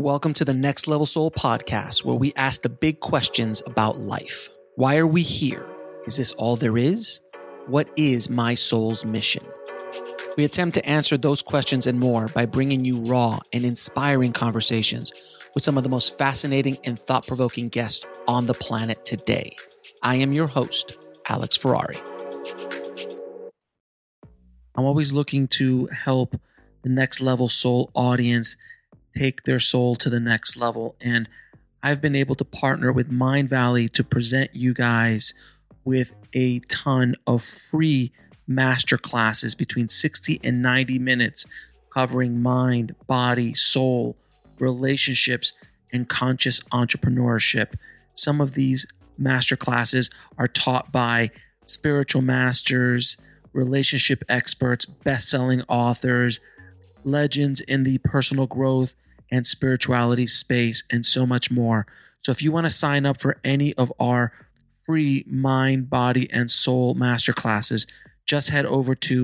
Welcome to the Next Level Soul podcast, where we ask the big questions about life. Why are we here? Is this all there is? What is my soul's mission? We attempt to answer those questions and more by bringing you raw and inspiring conversations with some of the most fascinating and thought-provoking guests on the planet today. I am your host, Alex Ferrari. I'm always looking to help the Next Level Soul audience take their soul to the next level. And I've been able to partner with Mindvalley to present you guys with a ton of free masterclasses between 60 and 90 minutes covering mind, body, soul, relationships, and conscious entrepreneurship. Some of these masterclasses are taught by spiritual masters, relationship experts, best-selling authors, legends in the personal growth and spirituality space, and so much more. So if you want to sign up for any of our free mind, body, and soul masterclasses, just head over to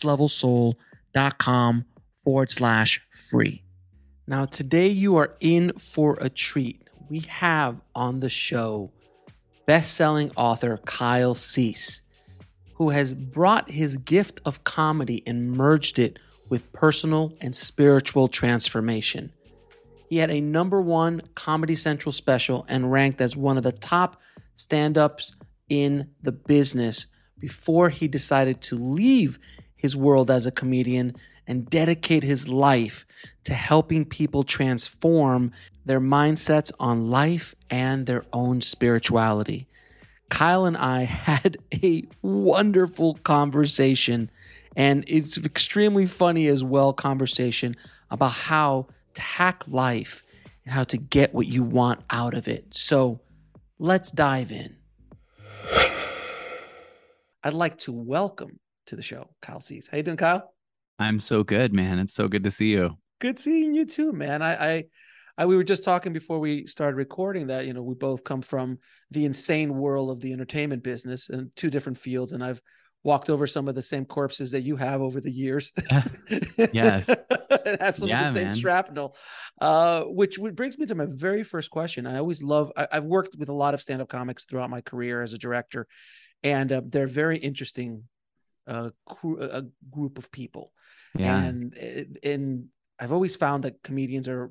nextlevelsoul.com/free. Now, today you are in for a treat. We have on the show best-selling author Kyle Cease, who has brought his gift of comedy and merged it with personal and spiritual transformation. He had a #1 Comedy Central special and ranked as one of the top stand-ups in the business before he decided to leave his world as a comedian and dedicate his life to helping people transform their mindsets on life and their own spirituality. Kyle and I had a wonderful conversation, and it's extremely funny as well, conversation about how to hack life and how to get what you want out of it. So let's dive in. I'd like to welcome to the show Kyle Cease. How you doing, Kyle? I'm so good, man. It's so good to see you. Good seeing you too, man. We were just talking before we started recording that, we both come from the insane world of the entertainment business in two different fields. And I've walked over some of the same corpses that you have over the years. Yes. And have some of the same shrapnel, which brings me to my very first question. I've worked with a lot of stand-up comics throughout my career as a director, and they're very interesting a group of people. Yeah. And I've always found that comedians are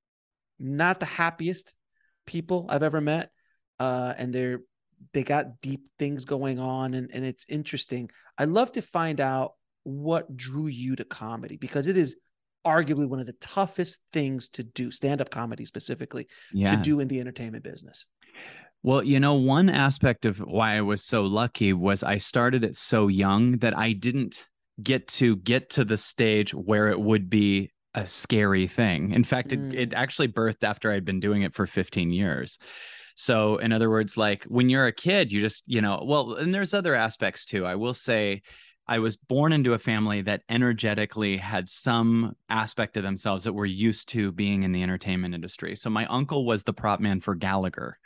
not the happiest people I've ever met. And they got deep things going on, and it's interesting. I'd love to find out what drew you to comedy, because it is arguably one of the toughest things to do, stand-up comedy specifically, to do in the entertainment business. Well, one aspect of why I was so lucky was I started it so young that I didn't get to the stage where it would be a scary thing. In fact, it actually birthed after I'd been doing it for 15 years. So in other words, like when you're a kid, you just, and there's other aspects too. I will say I was born into a family that energetically had some aspect of themselves that were used to being in the entertainment industry. So my uncle was the prop man for Gallagher.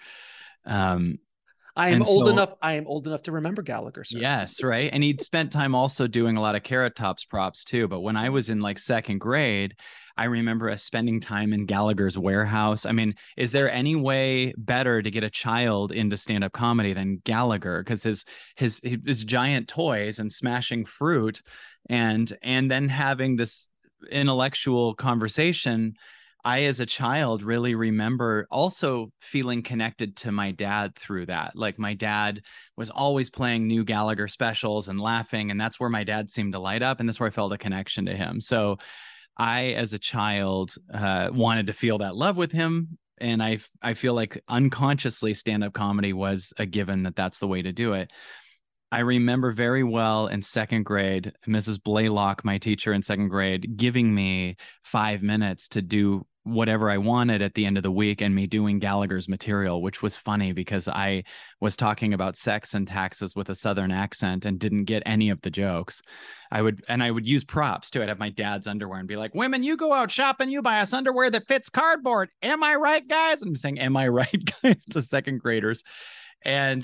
I am old enough to remember Gallagher, sir. Yes, right. And he'd spent time also doing a lot of Carrot Tops props too. But when I was in like second grade, I remember us spending time in Gallagher's warehouse. I mean, is there any way better to get a child into stand-up comedy than Gallagher? Because his giant toys and smashing fruit and then having this intellectual conversation. I, as a child, really remember also feeling connected to my dad through that. Like my dad was always playing new Gallagher specials and laughing. And that's where my dad seemed to light up. And that's where I felt a connection to him. So I, as a child, wanted to feel that love with him. And I feel like unconsciously stand-up comedy was a given that's the way to do it. I remember very well in second grade, Mrs. Blaylock, my teacher in second grade, giving me 5 minutes to do whatever I wanted at the end of the week, and me doing Gallagher's material, which was funny because I was talking about sex and taxes with a Southern accent and didn't get any of the jokes. I would use props too. I'd have my dad's underwear and be like, "Women, you go out shopping, you buy us underwear that fits cardboard. Am I right, guys?" And I'm saying, "Am I right, guys?" to second graders. And,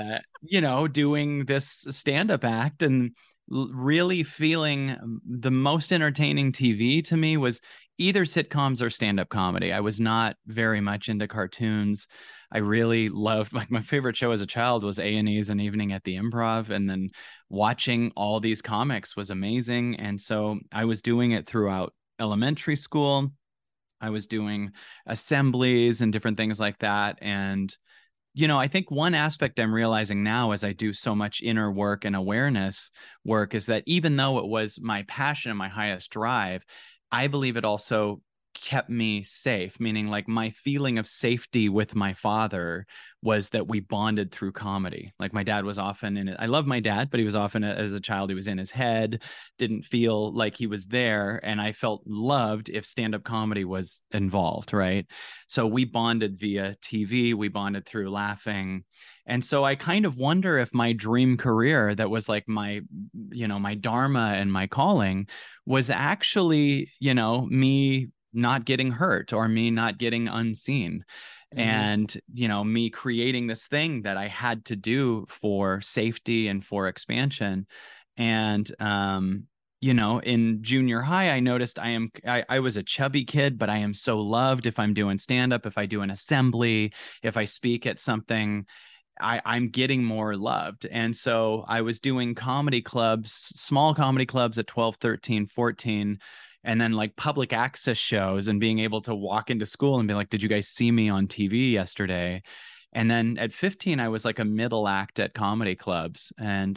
doing this stand-up act and really feeling the most entertaining TV to me was either sitcoms or stand-up comedy. I was not very much into cartoons. I really loved, like, my favorite show as a child was A&E's An Evening at the Improv, and then watching all these comics was amazing. And so I was doing it throughout elementary school. I was doing assemblies and different things like that. And I think one aspect I'm realizing now as I do so much inner work and awareness work is that even though it was my passion and my highest drive, I believe it also kept me safe, meaning like my feeling of safety with my father was that we bonded through comedy. Like my dad was often in it. I love my dad, but he was often, as a child, he was in his head, didn't feel like he was there. And I felt loved if stand-up comedy was involved, right? So we bonded via TV, we bonded through laughing. And so I kind of wonder if my dream career that was like my dharma and my calling was actually, me not getting hurt or me not getting unseen. And, me creating this thing that I had to do for safety and for expansion. And, in junior high, I noticed I was a chubby kid, but I am so loved if I'm doing stand-up, if I do an assembly, if I speak at something, I'm getting more loved. And so I was doing comedy clubs, small comedy clubs at 12, 13, 14, and then like public access shows and being able to walk into school and be like, did you guys see me on TV yesterday? And then at 15, I was like a middle act at comedy clubs.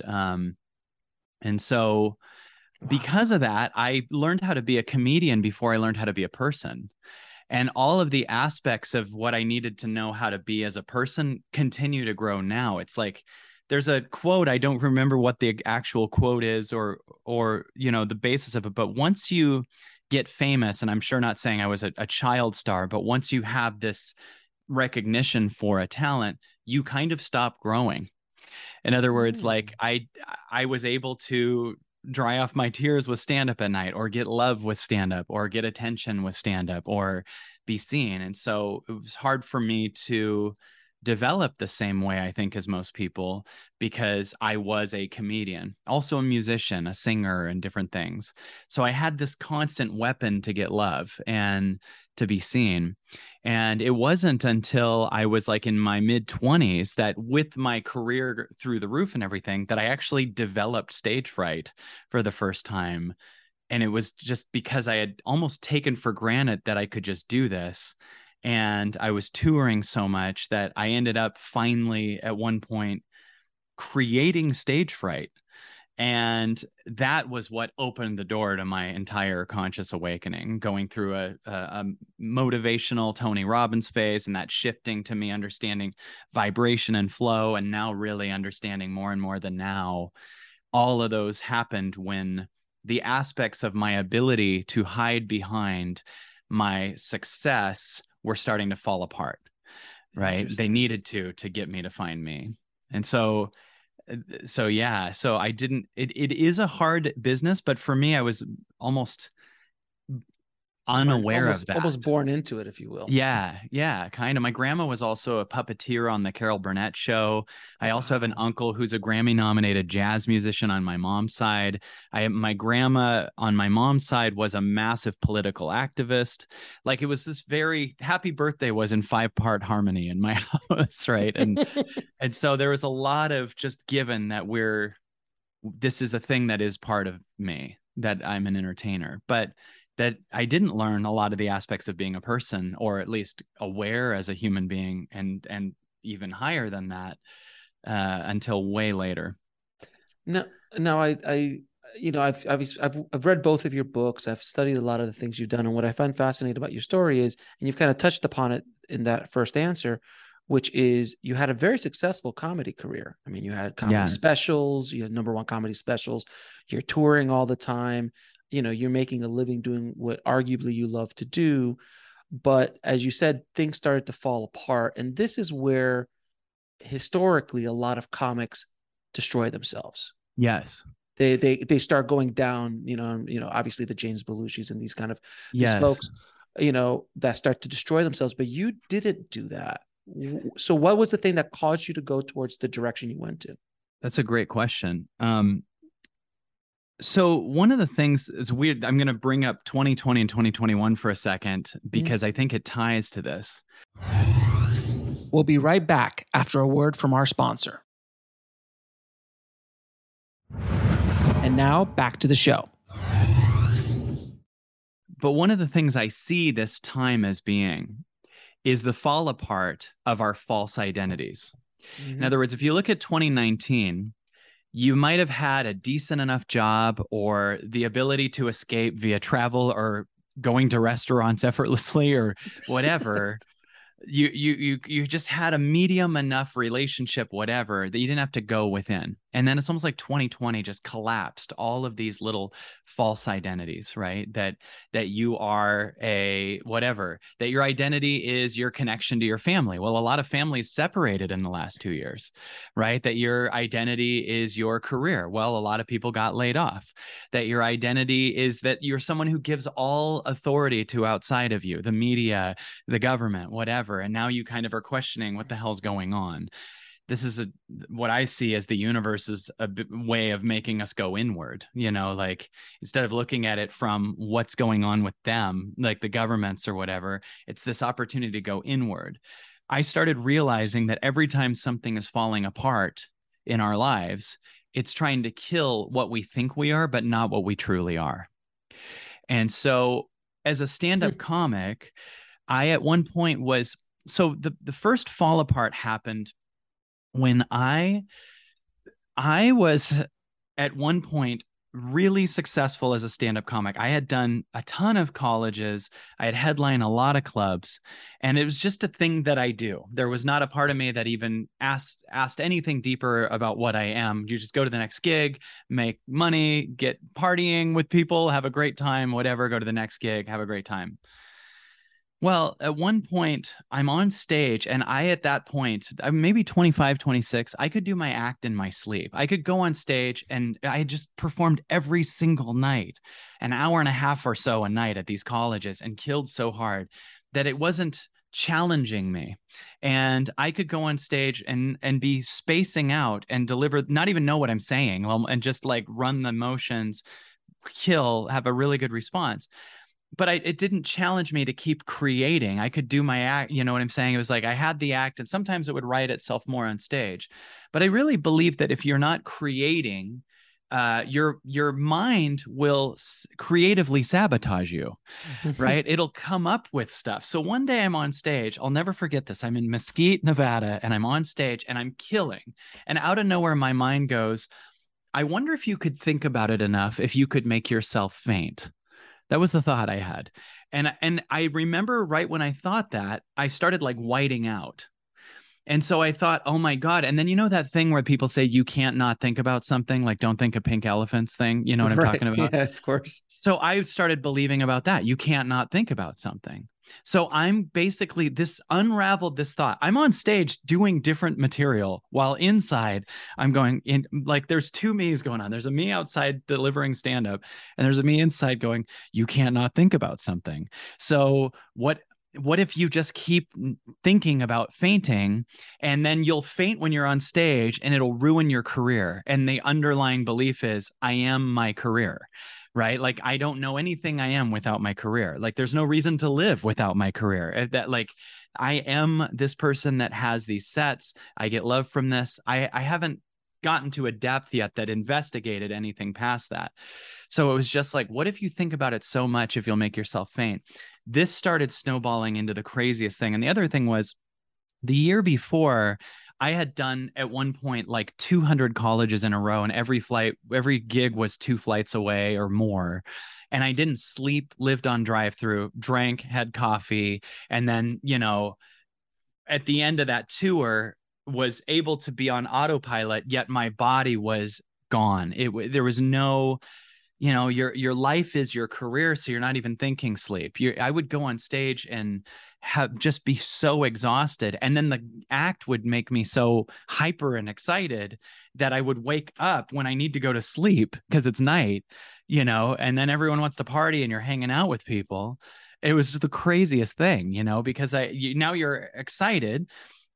And so because of that, I learned how to be a comedian before I learned how to be a person. And all of the aspects of what I needed to know how to be as a person continue to grow now. It's like there's a quote, I don't remember what the actual quote is or the basis of it, but once you get famous, and I'm sure not saying I was a child star, but once you have this recognition for a talent, you kind of stop growing. In other words, like I was able to dry off my tears with stand up at night, or get love with stand up, or get attention with stand up, or be seen. And so it was hard for me to develop the same way, I think, as most people, because I was a comedian, also a musician, a singer, and different things. So I had this constant weapon to get love and to be seen. And it wasn't until I was like in my mid 20s that, with my career through the roof and everything, that I actually developed stage fright for the first time. And it was just because I had almost taken for granted that I could just do this. And I was touring so much that I ended up finally at one point creating stage fright. And that was what opened the door to my entire conscious awakening, going through a motivational Tony Robbins phase, and that shifting to me understanding vibration and flow, and now really understanding more and more the now. All of those happened when the aspects of my ability to hide behind my success were starting to fall apart, right? They needed to get me to find me. And so yeah, so I didn't, it is a hard business, but for me, I was almost unaware of that. Almost born into it, if you will. Yeah, kind of. My grandma was also a puppeteer on the Carol Burnett show. I also have an uncle who's a Grammy-nominated jazz musician on my mom's side. My grandma on my mom's side was a massive political activist. Like, it was this very Happy Birthday was in 5-part harmony in my house, right? And so there was a lot of just given that this is a thing that is part of me, that I'm an entertainer, but that I didn't learn a lot of the aspects of being a person, or at least aware as a human being, and even higher than that, until way later. No, I've read both of your books. I've studied a lot of the things you've done, and what I find fascinating about your story is, and you've kind of touched upon it in that first answer, which is you had a very successful comedy career. I mean, you had comedy specials, you had #1 comedy specials, you're touring all the time. You're making a living doing what arguably you love to do. But as you said, things started to fall apart. And this is where historically a lot of comics destroy themselves. Yes. They start going down, obviously the James Belushis and these kind of these folks, that start to destroy themselves, but you didn't do that. So what was the thing that caused you to go towards the direction you went to? That's a great question. So one of the things is weird. I'm going to bring up 2020 and 2021 for a second Mhm. because I think it ties to this. We'll be right back after a word from our sponsor. And now back to the show. But one of the things I see this time as being is the fall apart of our false identities. In other words, if you look at 2019, you might have had a decent enough job or the ability to escape via travel or going to restaurants effortlessly or whatever. You just had a medium enough relationship, whatever, that you didn't have to go within. And then it's almost like 2020 just collapsed all of these little false identities, right? That you are a whatever, that your identity is your connection to your family. Well, a lot of families separated in the last 2 years, right? That your identity is your career. Well, a lot of people got laid off. That your identity is that you're someone who gives all authority to outside of you, the media, the government, whatever. And now you kind of are questioning what the hell's going on. This is what I see as the universe's way of making us go inward, like instead of looking at it from what's going on with them, like the governments or whatever, it's this opportunity to go inward. I started realizing that every time something is falling apart in our lives, it's trying to kill what we think we are, but not what we truly are. And so as a stand-up comic, I at one point was so the first fall apart happened when I was at one point really successful as a stand-up comic. I had done a ton of colleges. I had headlined a lot of clubs, and it was just a thing that I do. There was not a part of me that even asked anything deeper about what I am. You just go to the next gig, make money, get partying with people, have a great time, whatever, go to the next gig, have a great time. Well, at one point, I'm on stage, and at that point, I'm maybe 25, 26, I could do my act in my sleep. I could go on stage, and I just performed every single night, an hour and a half or so a night at these colleges, and killed so hard that it wasn't challenging me. And I could go on stage and be spacing out and deliver, not even know what I'm saying, and just like run the motions, have a really good response. But it didn't challenge me to keep creating. I could do my act. You know what I'm saying? It was like I had the act, and sometimes it would write itself more on stage. But I really believe that if you're not creating, your mind will creatively sabotage you, right? It'll come up with stuff. So one day I'm on stage. I'll never forget this. I'm in Mesquite, Nevada, and I'm on stage and I'm killing. And out of nowhere, my mind goes, I wonder if you could think about it enough if you could make yourself faint. That was the thought I had. And I remember right when I thought that, I started like whiting out. And so I thought, oh my God. And then that thing where people say you can't not think about something, like don't think of pink elephants thing. You know what I'm talking about? Yeah, of course. So I started believing about that. You can't not think about something. So I'm basically unraveled this thought. I'm on stage doing different material while inside I'm going in, like there's two me's going on. There's a me outside delivering stand up, and there's a me inside going, you can't not think about something. So what if you just keep thinking about fainting, and then you'll faint when you're on stage and it'll ruin your career? And the underlying belief is, I am my career, right? Like, I don't know anything I am without my career. Like, there's no reason to live without my career. That, like, I am this person that has these sets. I get love from this. I haven't gotten to a depth yet that investigated anything past that. So it was just like, what if you think about it so much, if you'll make yourself faint? This started snowballing into the craziest thing. And the other thing was, the year before, I had done at one point like 200 colleges in a row, and every gig was 2 flights away or more. And I didn't sleep, lived on drive-through, drank, had coffee, and then, at the end of that tour, was able to be on autopilot, yet my body was gone. There was no, your life is your career, so you're not even thinking sleep. I would go on stage and just be so exhausted, and then the act would make me so hyper and excited that I would wake up when I need to go to sleep because it's night, and then everyone wants to party and you're hanging out with people. It was just the craziest thing, because now you're excited,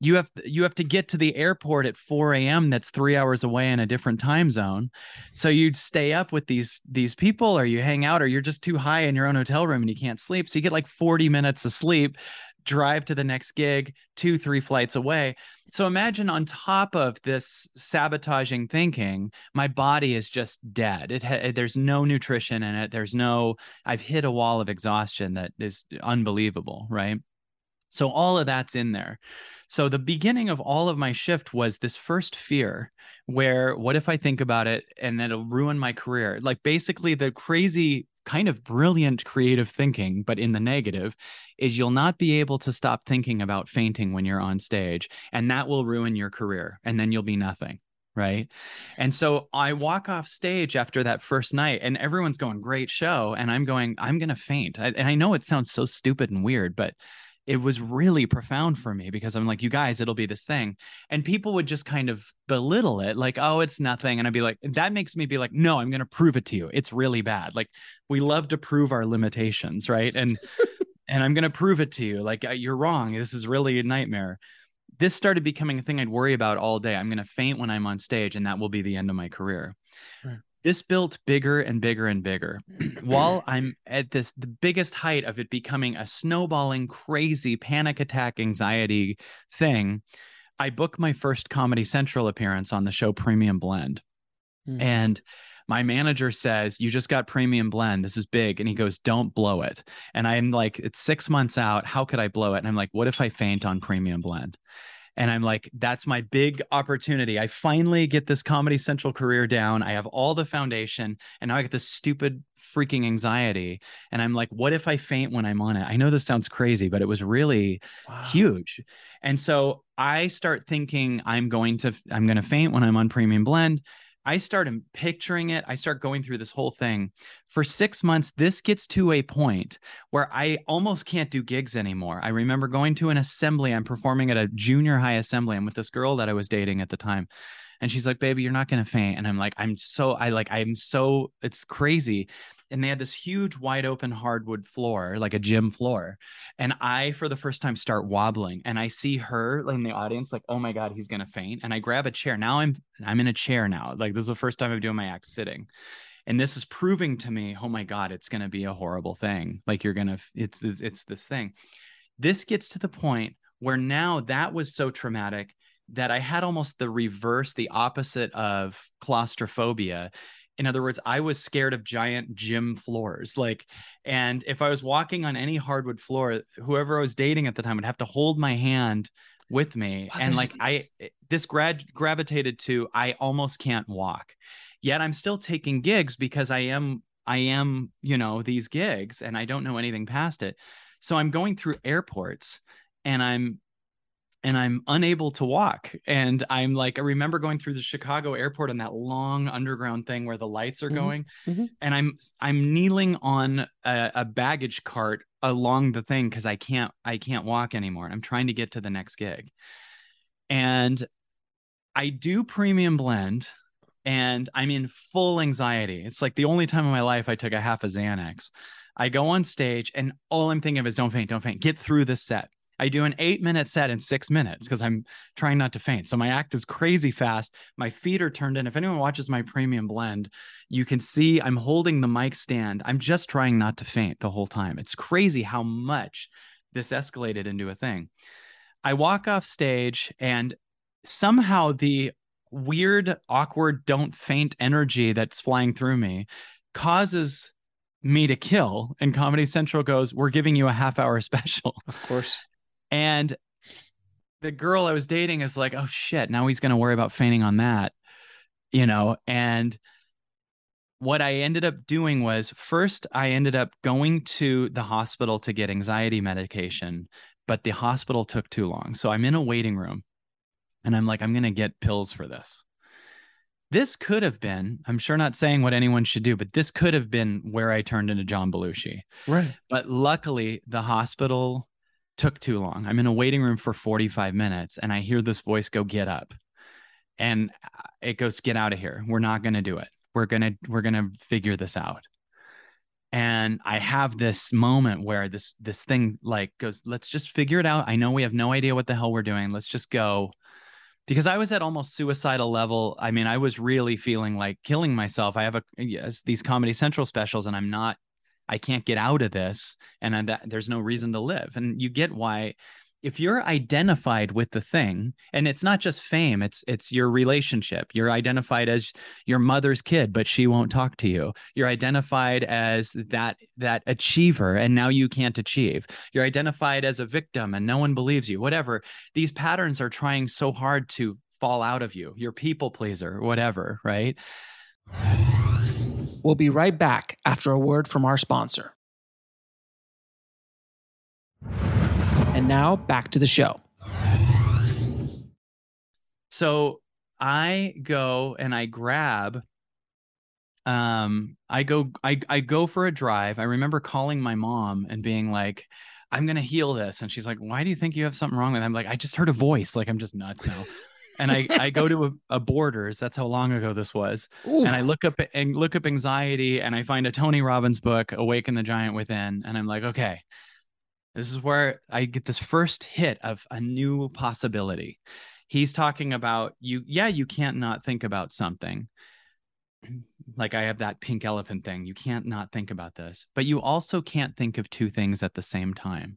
you have to get to the airport at 4 a.m. That's 3 hours away in a different time zone. So you'd stay up with these people, or you hang out, or you're just too high in your own hotel room and you can't sleep. So you get like 40 minutes of sleep, drive to the next gig, 2-3 flights away. So imagine on top of this sabotaging thinking, my body is just dead. There's no nutrition in it. I've hit a wall of exhaustion that is unbelievable, right? So all of that's in there. So the beginning of all of my shift was this first fear where, what if I think about it and then it'll ruin my career? Like basically the crazy kind of brilliant creative thinking, but in the negative, is you'll not be able to stop thinking about fainting when you're on stage, and that will ruin your career, and then you'll be nothing. Right. And so I walk off stage after that first night and everyone's going, great show. And I'm going to faint. And I know it sounds so stupid and weird, but it was really profound for me, because I'm like, you guys, it'll be this thing. And people would just kind of belittle it, like, oh, it's nothing. And I'd be like, that makes me be like, no, I'm going to prove it to you. It's really bad. Like, we love to prove our limitations, right? And I'm going to prove it to you. Like, you're wrong. This is really a nightmare. This started becoming a thing I'd worry about all day. I'm going to faint when I'm on stage, and that will be the end of my career. Right. This built bigger and bigger and bigger. While I'm at the biggest height of it becoming a snowballing, crazy panic attack, anxiety thing, I booked my first Comedy Central appearance on the show Premium Blend. And my manager says, you just got Premium Blend. This is big. And he goes, don't blow it. And I'm like, it's 6 months out. How could I blow it? And I'm like, what if I faint on Premium Blend? And I'm like, that's my big opportunity. I finally get this Comedy Central career down. I have all the foundation, and now I get this stupid freaking anxiety. And I'm like, what if I faint when I'm on it? I know this sounds crazy, but it was really huge. And so I start thinking I'm going to faint when I'm on Premium Blend. I start picturing it. I start going through this whole thing. For 6 months, this gets to a point where I almost can't do gigs anymore. I remember going to an assembly. I'm performing at a junior high assembly. I'm with this girl that I was dating at the time. And she's like, baby, you're not going to faint. And I'm like, it's crazy. And they had this huge wide open hardwood floor, like a gym floor. And I, for the first time, start wobbling, and I see her in the audience, like, oh my God, he's going to faint. And I grab a chair. Now I'm in a chair now. Like, this is the first time I'm doing my act sitting. And this is proving to me, oh my God, it's going to be a horrible thing. Like, it's this thing. This gets to the point where now that was so traumatic that I had almost the opposite of claustrophobia. In other words, I was scared of giant gym floors. And if I was walking on any hardwood floor, whoever I was dating at the time would have to hold my hand with me. And this gravitated to, I almost can't walk. Yet I'm still taking gigs because I am, these gigs, and I don't know anything past it. So I'm going through airports, and I'm unable to walk. And I'm like, I remember going through the Chicago airport on that long underground thing where the lights are going. And I'm kneeling on a baggage cart along the thing because I can't walk anymore. And I'm trying to get to the next gig. And I do Premium Blend, and I'm in full anxiety. It's like the only time in my life I took a half a Xanax. I go on stage, and all I'm thinking of is don't faint, get through this set. I do an 8-minute set in 6 minutes because I'm trying not to faint. So my act is crazy fast. My feet are turned in. If anyone watches my Premium Blend, you can see I'm holding the mic stand. I'm just trying not to faint the whole time. It's crazy how much this escalated into a thing. I walk off stage, and somehow the weird, awkward, don't faint energy that's flying through me causes me to kill. And Comedy Central goes, we're giving you a half-hour special. Of course. And the girl I was dating is like, oh shit, now he's going to worry about fainting on that, and what I ended up doing was, first I ended up going to the hospital to get anxiety medication, but the hospital took too long. So I'm in a waiting room, and I'm like, I'm going to get pills for this. This could have been, I'm sure not saying what anyone should do, but this could have been where I turned into John Belushi. Right. But luckily the hospital took too long. I'm in a waiting room for 45 minutes, and I hear this voice go, get up. And it goes, get out of here. We're not going to do it. We're going to figure this out. And I have this moment where this thing like goes, let's just figure it out. I know we have no idea what the hell we're doing. Let's just go. Because I was at almost suicidal level. I mean, I was really feeling like killing myself. I have these Comedy Central specials, and I can't get out of this, and there's no reason to live. And you get why, if you're identified with the thing, and it's not just fame, it's your relationship. You're identified as your mother's kid, but she won't talk to you. You're identified as that achiever, and now you can't achieve. You're identified as a victim, and no one believes you. Whatever. These patterns are trying so hard to fall out of you. You're people pleaser, whatever, right? We'll be right back after a word from our sponsor. And now back to the show. So I go and I grab, I go for a drive. I remember calling my mom and being like, I'm going to heal this. And she's like, why do you think you have something wrong with it? I'm like, I just heard a voice. Like, I'm just nuts now. And I go to a Borders. That's how long ago this was. Ooh. And I look up anxiety, and I find a Tony Robbins book, Awaken the Giant Within. And I'm like, okay, this is where I get this first hit of a new possibility. He's talking about you can't not think about something. Like, I have that pink elephant thing. You can't not think about this, but you also can't think of two things at the same time.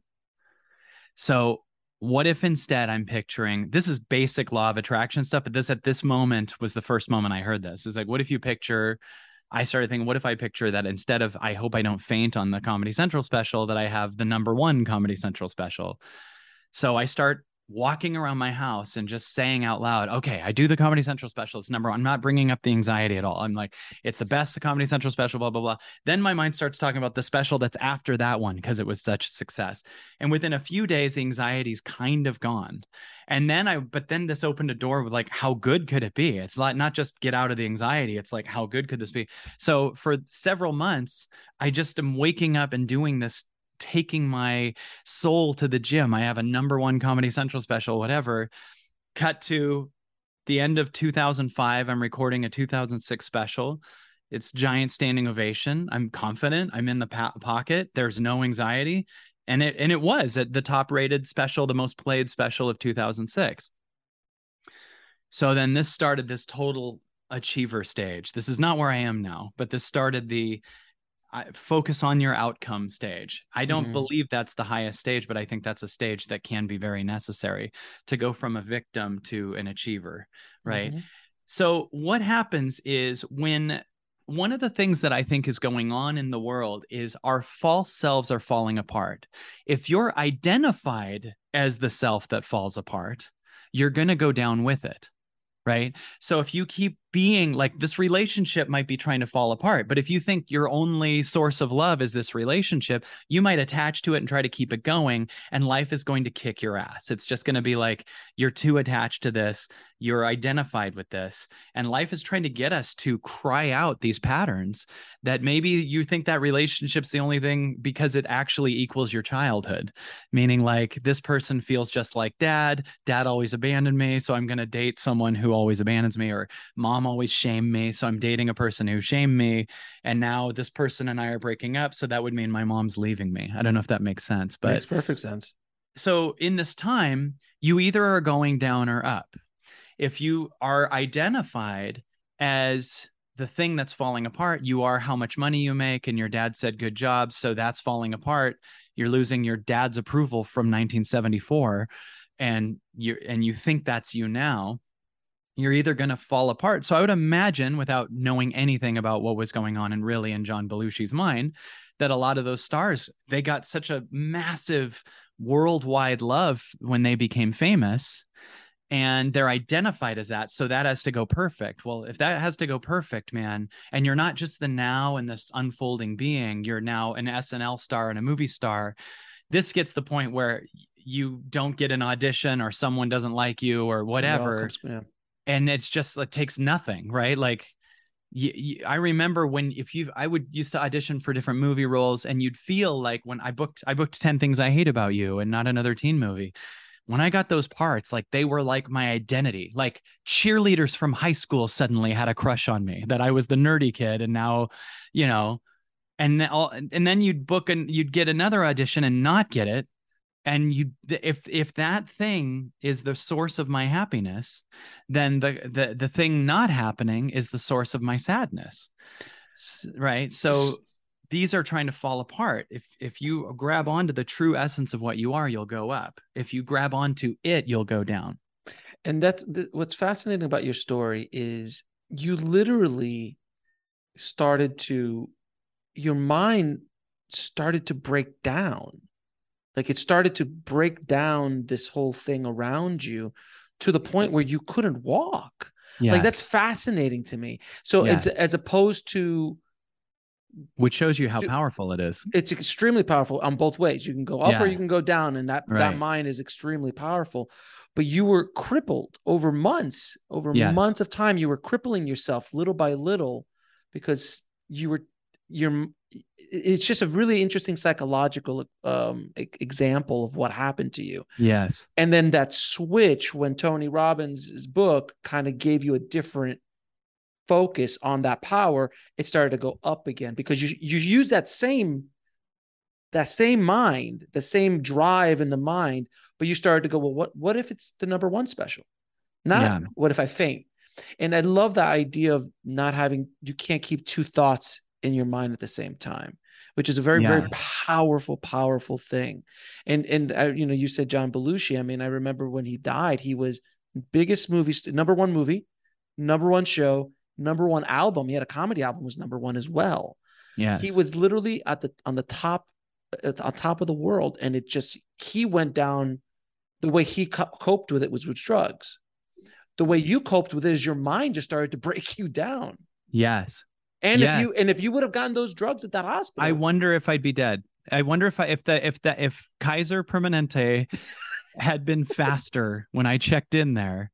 So what if instead I'm picturing, this is basic law of attraction stuff, but this at this moment was the first moment I heard this. It's like, what if you picture, I started thinking, what if I picture that instead of I hope I don't faint on the Comedy Central special, that I have the #1 Comedy Central special. So I start walking around my house and just saying out loud, okay, I do the Comedy Central special. It's #1. I'm not bringing up the anxiety at all. I'm like, it's the best, the Comedy Central special, blah, blah, blah. Then my mind starts talking about the special that's after that one because it was such a success. And within a few days, the anxiety's kind of gone. And then but then this opened a door with like, how good could it be? It's like not just get out of the anxiety. It's like, how good could this be? So for several months, I just am waking up and doing this, taking my soul to the gym. I have a #1 Comedy Central special, whatever. Cut to the end of 2005. I'm recording a 2006 special. It's giant standing ovation. I'm confident. I'm in the pocket. There's no anxiety. And it was at the top rated special, the most played special of 2006. So then this started this total achiever stage. This is not where I am now, but this started the focus on your outcome stage. I don't believe that's the highest stage, but I think that's a stage that can be very necessary to go from a victim to an achiever, right? So what happens is, when one of the things that I think is going on in the world is our false selves are falling apart. If you're identified as the self that falls apart, you're going to go down with it. Right. So if you keep being like, this relationship might be trying to fall apart, but if you think your only source of love is this relationship, you might attach to it and try to keep it going. And life is going to kick your ass. It's just going to be like, you're too attached to this. You're identified with this. And life is trying to get us to cry out these patterns that maybe you think that relationship's the only thing because it actually equals your childhood. Meaning like, this person feels just like dad. Dad always abandoned me, so I'm going to date someone who always abandons me, or mom always shamed me, so I'm dating a person who shamed me. And now this person and I are breaking up, so that would mean my mom's leaving me. I don't know if that makes sense, but makes perfect sense. So in this time, you either are going down or up. If you are identified as the thing that's falling apart, you are how much money you make, and your dad said good job, so that's falling apart. You're losing your dad's approval from 1974, and you think that's you now. You're either going to fall apart. So I would imagine, without knowing anything about what was going on in John Belushi's mind, that a lot of those stars, they got such a massive worldwide love when they became famous, and they're identified as that. So that has to go perfect. Well, if that has to go perfect, man, and you're not just the now and this unfolding being, you're now an SNL star and a movie star. This gets the point where you don't get an audition, or someone doesn't like you, or whatever. And it's just, it takes nothing, right? Like, I remember I would used to audition for different movie roles, and you'd feel like, when I booked 10 Things I Hate About You and Not Another Teen Movie, when I got those parts, like, they were like my identity. Like, cheerleaders from high school suddenly had a crush on me, that I was the nerdy kid. And now, and then you'd book and you'd get another audition and not get it. And if that thing is the source of my happiness, then the thing not happening is the source of my sadness. Right. So these are trying to fall apart. If you grab onto the true essence of what you are, you'll go up. If you grab onto it, you'll go down. And that's what's fascinating about your story is you literally your mind started to break down. Like it started to break down this whole thing around you to the point where you couldn't walk. Yes. Like that's fascinating to me. So Yes. it's as opposed to, which shows you how powerful it is. It's extremely powerful on both ways. You can go up or you can go down, and that mind is extremely powerful. But you were crippled over months of time. You were crippling yourself little by little because it's just a really interesting psychological example of what happened to you. Yes. And then that switch when Tony Robbins' book kind of gave you a different focus on that power, it started to go up again because you use that same mind, the same drive in the mind, but you started to go, well, what if it's the number one special? What if I faint? And I love that idea of you can't keep two thoughts in your mind at the same time, which is a very, very powerful thing. And you said John Belushi. I mean, I remember when he died, he was biggest movie, number one movie, number one show, number one album. He had a comedy album, was number one as well. Yeah, he was literally on top of the world, and he went down. The way he coped with it was with drugs. The way you coped with it is your mind just started to break you down. Yes. And if you would have gotten those drugs at that hospital, I wonder if I'd be dead. I wonder if Kaiser Permanente had been faster when I checked in there.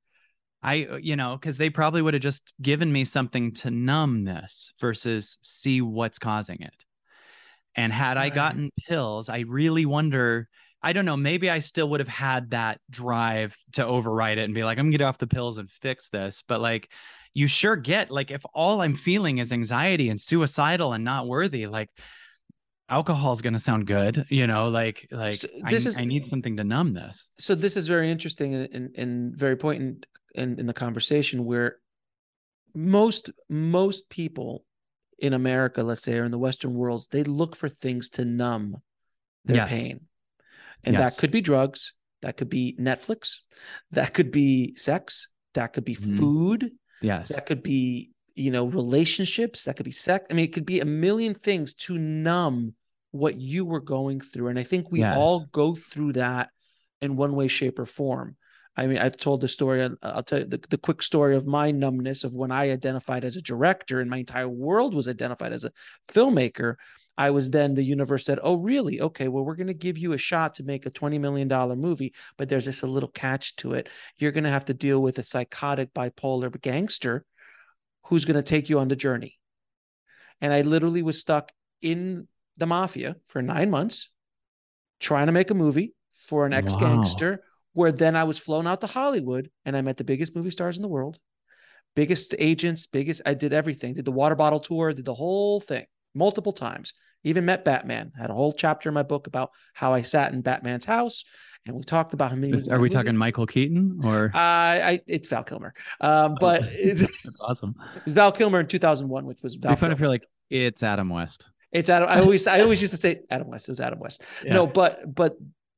Because they probably would have just given me something to numb this versus see what's causing it. And had I gotten pills, I really wonder, I don't know, maybe I still would have had that drive to override it and be like, I'm gonna get off the pills and fix this. But like, you sure get, like, if all I'm feeling is anxiety and suicidal and not worthy, like alcohol is going to sound good, so I need something to numb this. So this is very interesting and very important in the conversation where most people in America, let's say, or in the Western worlds, they look for things to numb their pain. And that could be drugs. That could be Netflix. That could be sex. That could be food. Yes. That could be, relationships. That could be sex. I mean, it could be a million things to numb what you were going through. And I think we all go through that in one way, shape, or form. I mean, I've told the story. I'll tell you the quick story of my numbness of when I identified as a director and my entire world was identified as a filmmaker. I was then, the universe said, oh, really? Okay, well, we're going to give you a shot to make a $20 million movie, but there's just a little catch to it. You're going to have to deal with a psychotic bipolar gangster who's going to take you on the journey. And I literally was stuck in the mafia for 9 months trying to make a movie for an ex-gangster, where then I was flown out to Hollywood and I met the biggest movie stars in the world, biggest agents, I did everything, did the water bottle tour, did the whole thing multiple times, even met Batman, had a whole chapter in my book about how I sat in Batman's house and we talked about him. Are we talking Michael Keaton or? It's Val Kilmer. But that's awesome. It's Val Kilmer in 2001, which was Val Kilmer. If you're like, it's Adam West. It's Adam. I always used to say Adam West. It was Adam West. Yeah. No, but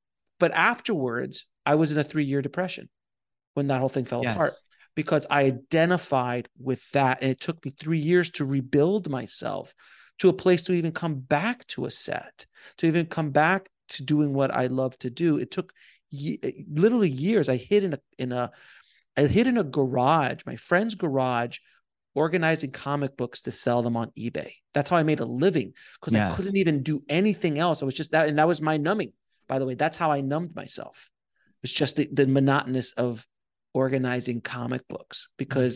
afterwards, I was in a 3-year depression when that whole thing fell apart because I identified with that, and it took me 3 years to rebuild myself to a place to even come back to a set, to even come back to doing what I love to do. It took literally years. I hid in a garage, my friend's garage, organizing comic books to sell them on eBay. That's how I made a living, because I couldn't even do anything else. I was just that, and that was my numbing. By the way, that's how I numbed myself. It was just the monotonous of organizing comic books, because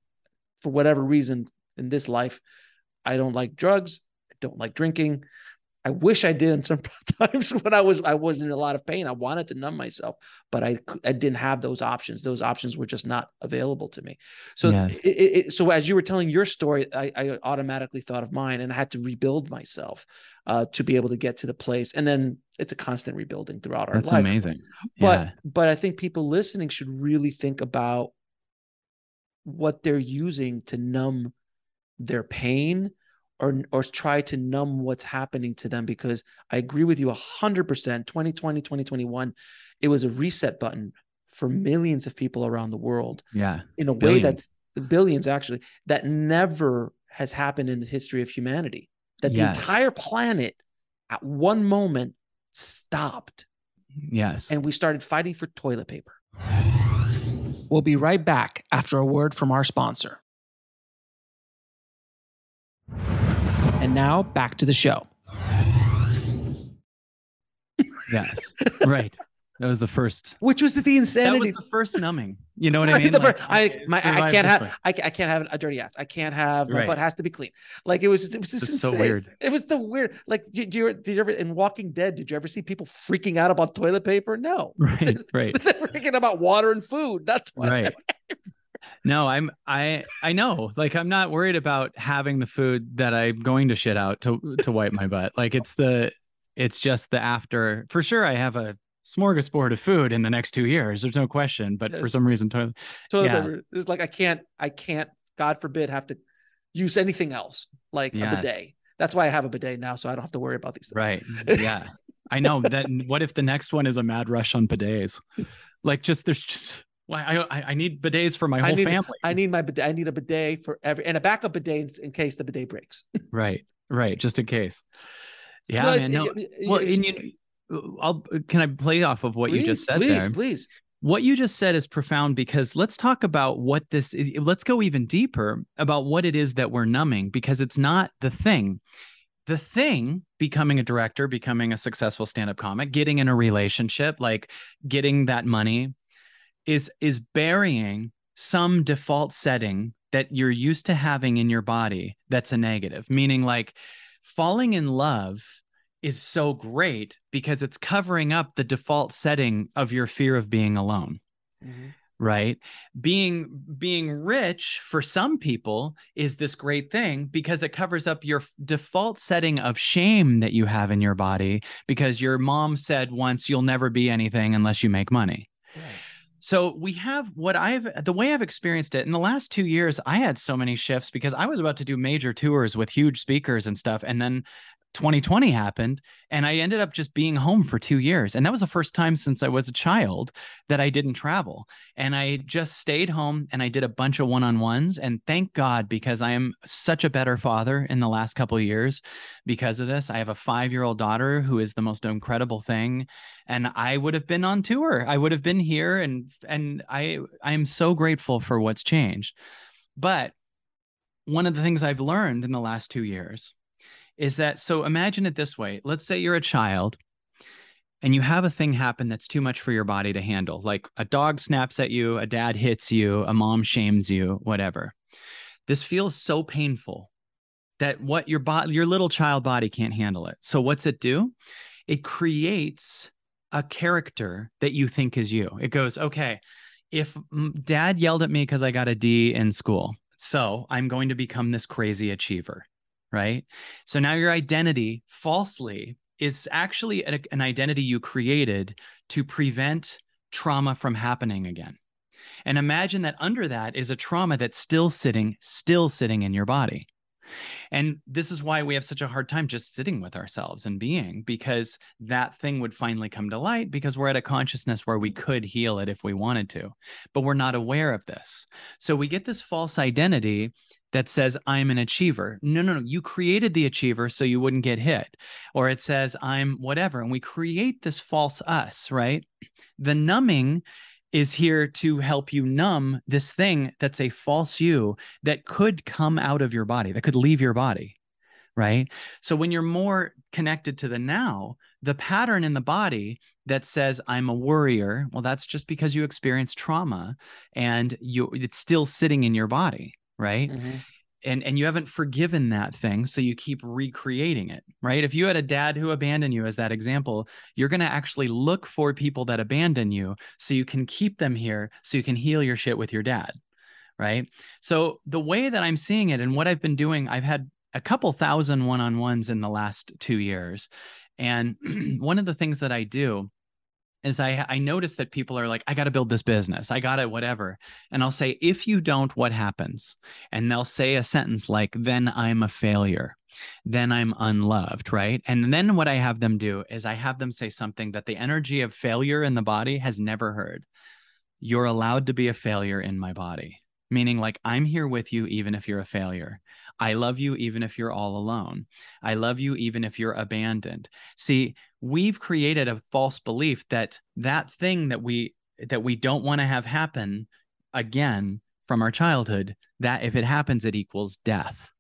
for whatever reason in this life, I don't like drugs. I don't like drinking. I wish I did in some times when I was in a lot of pain. I wanted to numb myself, but I didn't have those options. Those options were just not available to me. So Yes. So as you were telling your story, I automatically thought of mine, and I had to rebuild myself to be able to get to the place. And then it's a constant rebuilding throughout our That's life. amazing. But I think people listening should really think about what they're using to numb their pain, or try to numb what's happening to them, because I agree with you 100%. 2020, 2021, it was a reset button for millions of people around the world. Yeah. In a way that's billions, actually, that never has happened in the history of humanity. That the entire planet at one moment stopped. Yes. And we started fighting for toilet paper. We'll be right back after a word from our sponsor. And now back to the show. Yes. Right. That was the first. Which was the insanity. That was the first numbing. You know what I mean? I can't have a dirty ass. I can't have my butt has to be clean. Like it was just insane. So weird. It was the weird. Like did you ever in Walking Dead? Did you ever see people freaking out about toilet paper? No. Right. They're freaking about water and food, not toilet paper. No, I know. Like I'm not worried about having the food that I'm going to shit out to wipe my butt. Like it's just the after. For sure, I have a smorgasbord of food in the next 2 years. There's no question. But for some reason, toilet paper. It's like I can't. God forbid, have to use anything else like a bidet. That's why I have a bidet now, so I don't have to worry about these things. Right. Yeah. I know that. What if the next one is a mad rush on bidets? Like there's just. Well, I need bidets for my whole family. I need my bidet. I need a bidet for and a backup bidet in case the bidet breaks. Right. Just in case. Yeah, well, man. No. Well, can I play off of what you just said there? Please. What you just said is profound, because let's talk about what this is. Let's go even deeper about what it is that we're numbing, because it's not the thing. The thing, becoming a director, becoming a successful stand-up comic, getting in a relationship, like getting that money, is burying some default setting that you're used to having in your body that's a negative. Meaning, like, falling in love is so great because it's covering up the default setting of your fear of being alone. Mm-hmm. Right? Being rich for some people is this great thing because it covers up your default setting of shame that you have in your body, because your mom said once, you'll never be anything unless you make money. Right. So we have the way I've experienced it in the last 2 years. I had so many shifts because I was about to do major tours with huge speakers and stuff. And then 2020 happened and I ended up just being home for 2 years. And that was the first time since I was a child that I didn't travel. And I just stayed home and I did a bunch of one-on-ones. And thank God, because I am such a better father in the last couple of years because of this. I have a 5-year-old daughter who is the most incredible thing. And I would have been on tour. I would have been here. And I am so grateful for what's changed. But one of the things I've learned in the last 2 years is that, so imagine it this way. Let's say you're a child and you have a thing happen that's too much for your body to handle. Like a dog snaps at you, a dad hits you, a mom shames you, whatever. This feels so painful that what your little child body can't handle it. So what's it do? It creates a character that you think is you. It goes, okay, if dad yelled at me because I got a D in school, so I'm going to become this crazy achiever. Right? So now your identity falsely is actually an identity you created to prevent trauma from happening again. And imagine that under that is a trauma that's still sitting in your body. And this is why we have such a hard time just sitting with ourselves and being, because that thing would finally come to light because we're at a consciousness where we could heal it if we wanted to, but we're not aware of this. So we get this false identity that says, I'm an achiever. No. You created the achiever so you wouldn't get hit. Or it says, I'm whatever. And we create this false us, right? The numbing is here to help you numb this thing that's a false you that could come out of your body, that could leave your body, right? So when you're more connected to the now, the pattern in the body that says, I'm a worrier, well, that's just because you experienced trauma and it's still sitting in your body, right? Mm-hmm. and you haven't forgiven that thing, so you keep recreating it, right? If you had a dad who abandoned you, as that example, you're going to actually look for people that abandon you so you can keep them here, so you can heal your shit with your dad, right? So the way that I'm seeing it and what I've been doing, I've had a couple thousand one-on-ones in the last 2 years, and one of the things that I do is I notice that people are like, I got to build this business. I got to whatever. And I'll say, if you don't, what happens? And they'll say a sentence like, then I'm a failure. Then I'm unloved, right? And then what I have them do is I have them say something that the energy of failure in the body has never heard. You're allowed to be a failure in my body. Meaning, like, I'm here with you even if you're a failure. I love you even if you're all alone. I love you even if you're abandoned. See, we've created a false belief that that thing that we don't want to have happen again from our childhood, that if it happens, it equals death.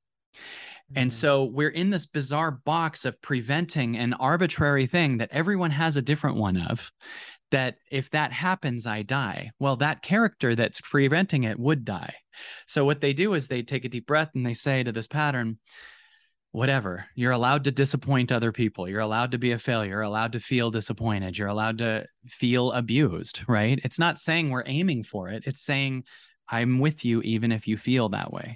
And so we're in this bizarre box of preventing an arbitrary thing that everyone has a different one of, that if that happens, I die. Well, that character that's preventing it would die. So what they do is they take a deep breath and they say to this pattern, whatever, you're allowed to disappoint other people. You're allowed to be a failure. You're allowed to feel disappointed. You're allowed to feel abused, right? It's not saying we're aiming for it. It's saying, I'm with you even if you feel that way.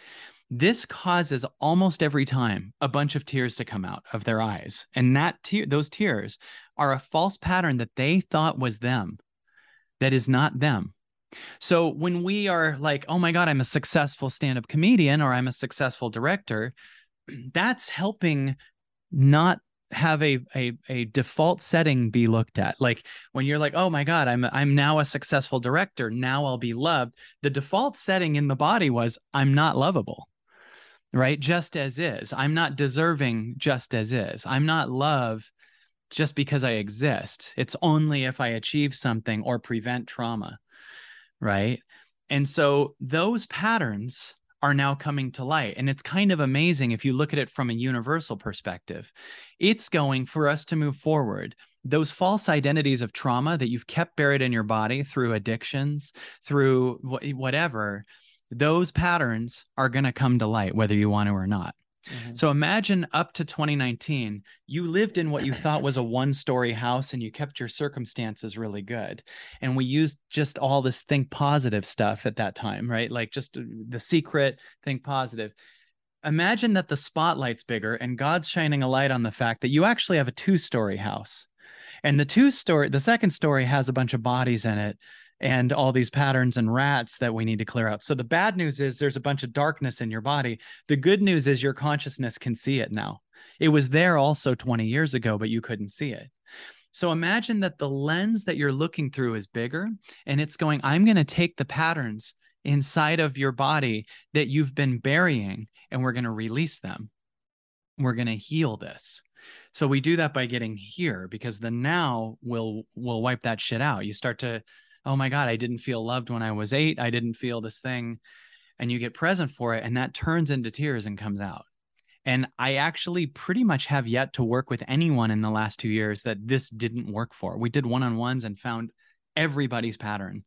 This causes almost every time a bunch of tears to come out of their eyes. And those tears are a false pattern that they thought was them, that is not them. So when we are like, oh my God, I'm a successful stand-up comedian or I'm a successful director, that's helping not have a default setting be looked at. Like when you're like, oh my God, I'm now a successful director, now I'll be loved. The default setting in the body was, I'm not lovable. Right? Just as is. I'm not deserving just as is. I'm not love just because I exist. It's only if I achieve something or prevent trauma. Right? And so those patterns are now coming to light. And it's kind of amazing if you look at it from a universal perspective. It's going for us to move forward. Those false identities of trauma that you've kept buried in your body through addictions, through whatever, those patterns are going to come to light, whether you want to or not. Mm-hmm. So imagine up to 2019, you lived in what you thought was a one-story house and you kept your circumstances really good. And we used just all this think positive stuff at that time, right? Like just The Secret, think positive. Imagine that the spotlight's bigger and God's shining a light on the fact that you actually have a 2-story house. And the second story has a bunch of bodies in it and all these patterns and rats that we need to clear out. So the bad news is there's a bunch of darkness in your body. The good news is your consciousness can see it now. It was there also 20 years ago, but you couldn't see it. So imagine that the lens that you're looking through is bigger and it's going, I'm going to take the patterns inside of your body that you've been burying and we're going to release them. We're going to heal this. So we do that by getting here, because the now will wipe that shit out. You start to, oh my God, I didn't feel loved when I was 8. I didn't feel this thing. And you get present for it. And that turns into tears and comes out. And I actually pretty much have yet to work with anyone in the last 2 years that this didn't work for. We did one-on-ones and found everybody's pattern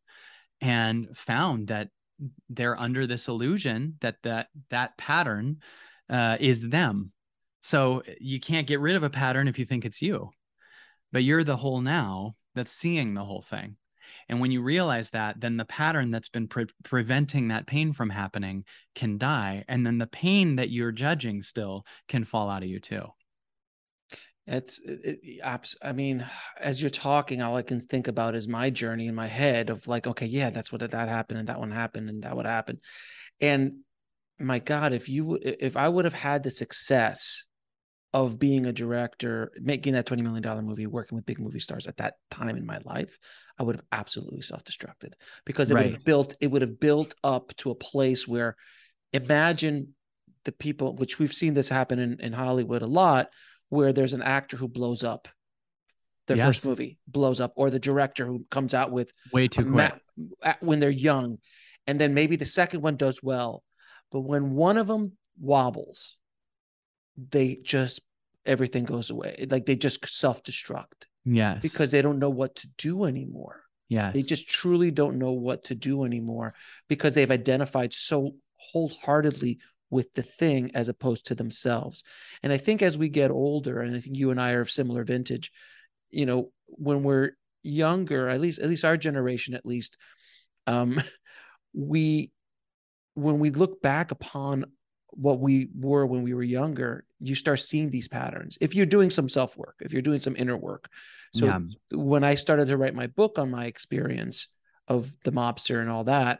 and found that they're under this illusion that pattern is them. So you can't get rid of a pattern if you think it's you, but you're the whole now that's seeing the whole thing. And when you realize that, then the pattern that's been preventing that pain from happening can die. And then the pain that you're judging still can fall out of you too. I mean, as you're talking, all I can think about is my journey in my head of like, okay, yeah, that's what that happened and that one happened and that would happen. And my God, if I would have had the success of being a director, making that $20 million movie, working with big movie stars at that time in my life, I would have absolutely self-destructed, because it would have built up to a place where, imagine the people, which we've seen this happen in Hollywood a lot, where there's an actor who blows up, their first movie blows up, or the director who comes out with way too quick when they're young, and then maybe the second one does well, but when one of them wobbles, everything goes away. Like they just self-destruct. Yes. Because they don't know what to do anymore. Yes. They just truly don't know what to do anymore, because they've identified so wholeheartedly with the thing as opposed to themselves. And I think as we get older, and I think you and I are of similar vintage, when we're younger, at least our generation, at least, we when we look back upon what we were when we were younger, you start seeing these patterns. If you're doing some self work, if you're doing some inner work. So Yeah. when I started to write my book on my experience of the mobster and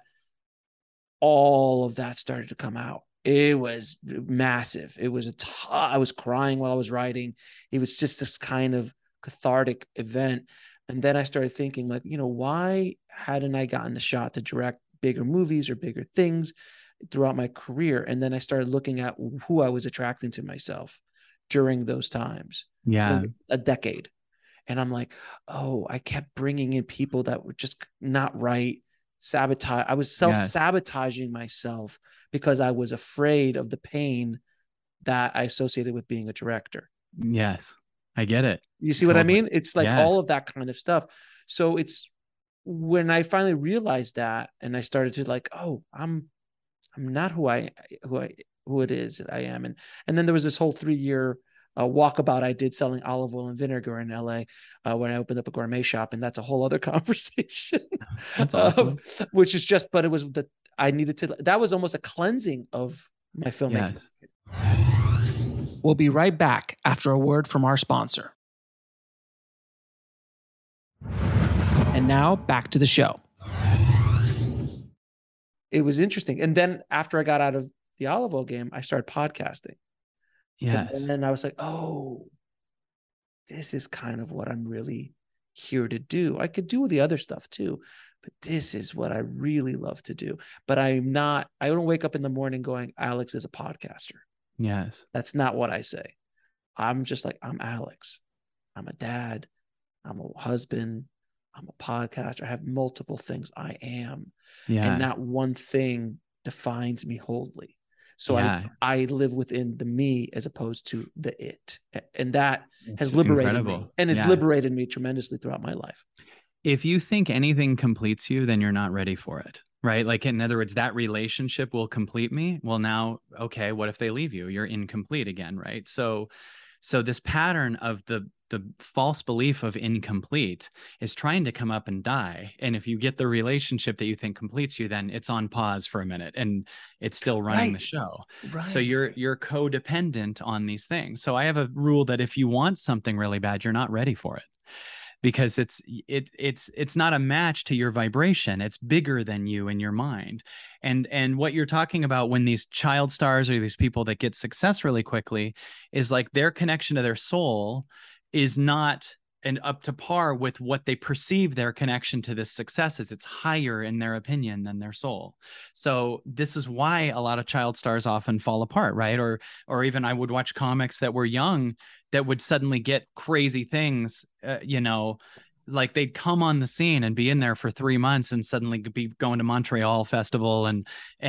all of that started to come out. It was massive. It was I was crying while I was writing. It was just this kind of cathartic event. And then I started thinking, like, why hadn't I gotten the shot to direct bigger movies or bigger things throughout my career? And then I started looking at who I was attracting to myself during those times. Yeah. A decade. And I'm like, oh, I kept bringing in people that were just not right. Sabotage. I was self-sabotaging myself because I was afraid of the pain that I associated with being a director. Yes, I get it. You see what I mean? It's like all of that kind of stuff. So it's when I finally realized that, and I started to like, oh, I'm not who it is that I am. And then there was this whole 3-year walkabout I did selling olive oil and vinegar in LA when I opened up a gourmet shop. And that's a whole other conversation. That's awesome. Which is just, but it was that was almost a cleansing of my filmmaking. Yes. We'll be right back after a word from our sponsor. And now back to the show. It was interesting. And then after I got out of the olive oil game, I started podcasting. Yes. And then I was like, oh, this is kind of what I'm really here to do. I could do the other stuff too, but this is what I really love to do. But I don't wake up in the morning going, Alex is a podcaster. Yes. That's not what I say. I'm just like, I'm Alex. I'm a dad. I'm a husband. I'm a podcaster. I have multiple things I am. Yeah. And not one thing defines me wholly. So I live within the me as opposed to the it. And that has liberated me. And it's liberated me tremendously throughout my life. If you think anything completes you, then you're not ready for it. Right? Like, in other words, that relationship will complete me. Well, now, okay, what if they leave you? You're incomplete again, right? So this pattern of the false belief of incomplete is trying to come up and die. And if you get the relationship that you think completes you, then it's on pause for a minute and it's still running the show. Right. So you're codependent on these things. So I have a rule that if you want something really bad, you're not ready for it. Because it's not a match to your vibration. It's bigger than you in your mind. And what you're talking about when these child stars or these people that get success really quickly is like their connection to their soul is not up to par with what they perceive their connection to this success is. It's higher in their opinion than their soul. So this is why a lot of child stars often fall apart, right? Or even I would watch comics that were young that would suddenly get crazy things, like they'd come on the scene and be in there for 3 months and suddenly be going to Montreal Festival and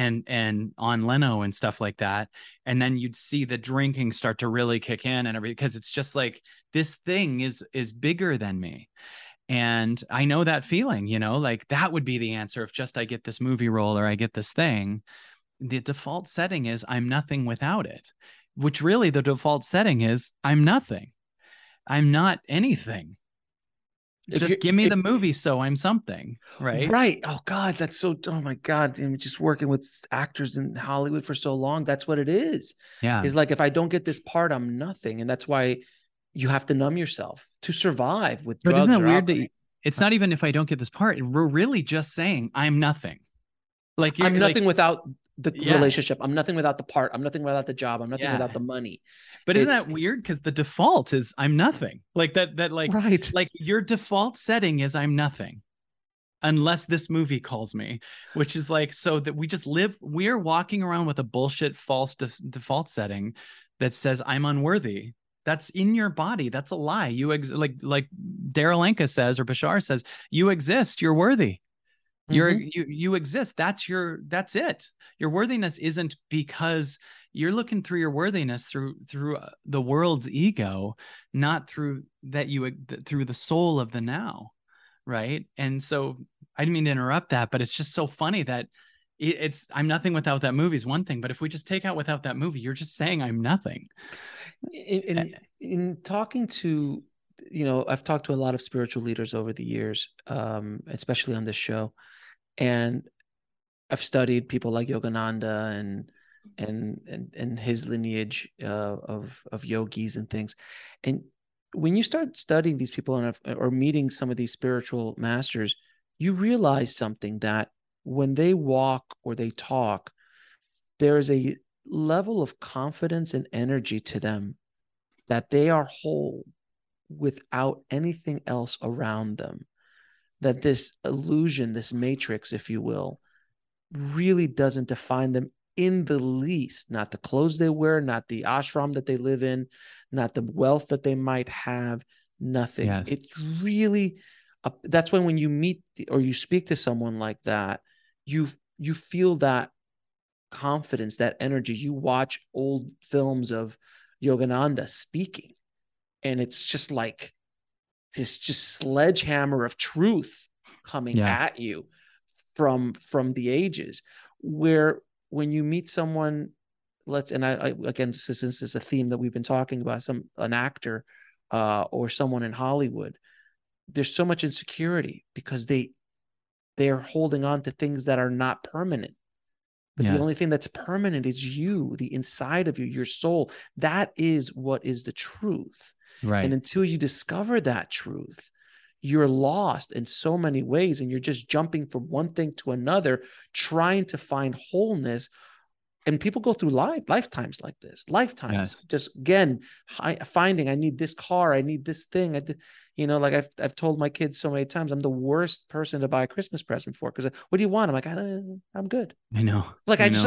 on Leno and stuff like that. And then you'd see the drinking start to really kick in and everything, because it's just like, this thing is bigger than me. And I know that feeling, like that would be the answer if just I get this movie role or I get this thing. The default setting is I'm nothing without it, which really the default setting is I'm nothing. I'm not anything. Just give me the movie so I'm something, right? Right. Oh, God, that's so, oh, my God. And just working with actors in Hollywood for so long, that's what it is. Yeah. It's like, if I don't get this part, I'm nothing. And that's why you have to numb yourself to survive with drugs. But isn't that weird that it's not even if I don't get this part, we're really just saying I'm nothing. Like I'm nothing without the relationship. I'm nothing without the part. I'm nothing without the job. I'm nothing without the money. But isn't that weird? Because the default is I'm nothing. Like that like, right. Like your default setting is I'm nothing unless this movie calls me, which is like, so that we just we're walking around with a bullshit false default setting that says I'm unworthy. That's in your body. That's a lie. You like Daryl Anka says, or Bashar says, you exist. You're worthy. You exist. That's it. Your worthiness isn't because you're looking through your worthiness through the world's ego, not through the soul of the now. Right. And so I didn't mean to interrupt that, but it's just so funny that it's I'm nothing without that movie is one thing, but if we just take out without that movie, you're just saying I'm nothing. In talking to, I've talked to a lot of spiritual leaders over the years, especially on this show, and I've studied people like Yogananda and his lineage of yogis and things. And when you start studying these people or meeting some of these spiritual masters, you realize something, that when they walk or they talk, there's a level of confidence and energy to them, that they are whole without anything else around them. That this illusion, this matrix, if you will, really doesn't define them in the least. Not the clothes they wear, not the ashram that they live in, not the wealth that they might have, nothing. Yes. It's really, that's when you meet or you speak to someone like that, you feel that confidence, that energy. You watch old films of Yogananda speaking, and it's just like this just sledgehammer of truth coming Yeah. at you from the ages. Where when you meet someone, I again, since this is a theme that we've been talking about, an actor or someone in Hollywood, there's so much insecurity because they're holding on to things that are not permanent. But the only thing that's permanent is you, the inside of you, your soul. That is what is the truth. Right. And until you discover that truth, you're lost in so many ways, and you're just jumping from one thing to another, trying to find wholeness. And people go through lifetimes like this, just again, finding, I need this car, I need this thing. Like I've told my kids so many times, I'm the worst person to buy a Christmas present for, because what do you want? I'm like, I'm good. I know. Like I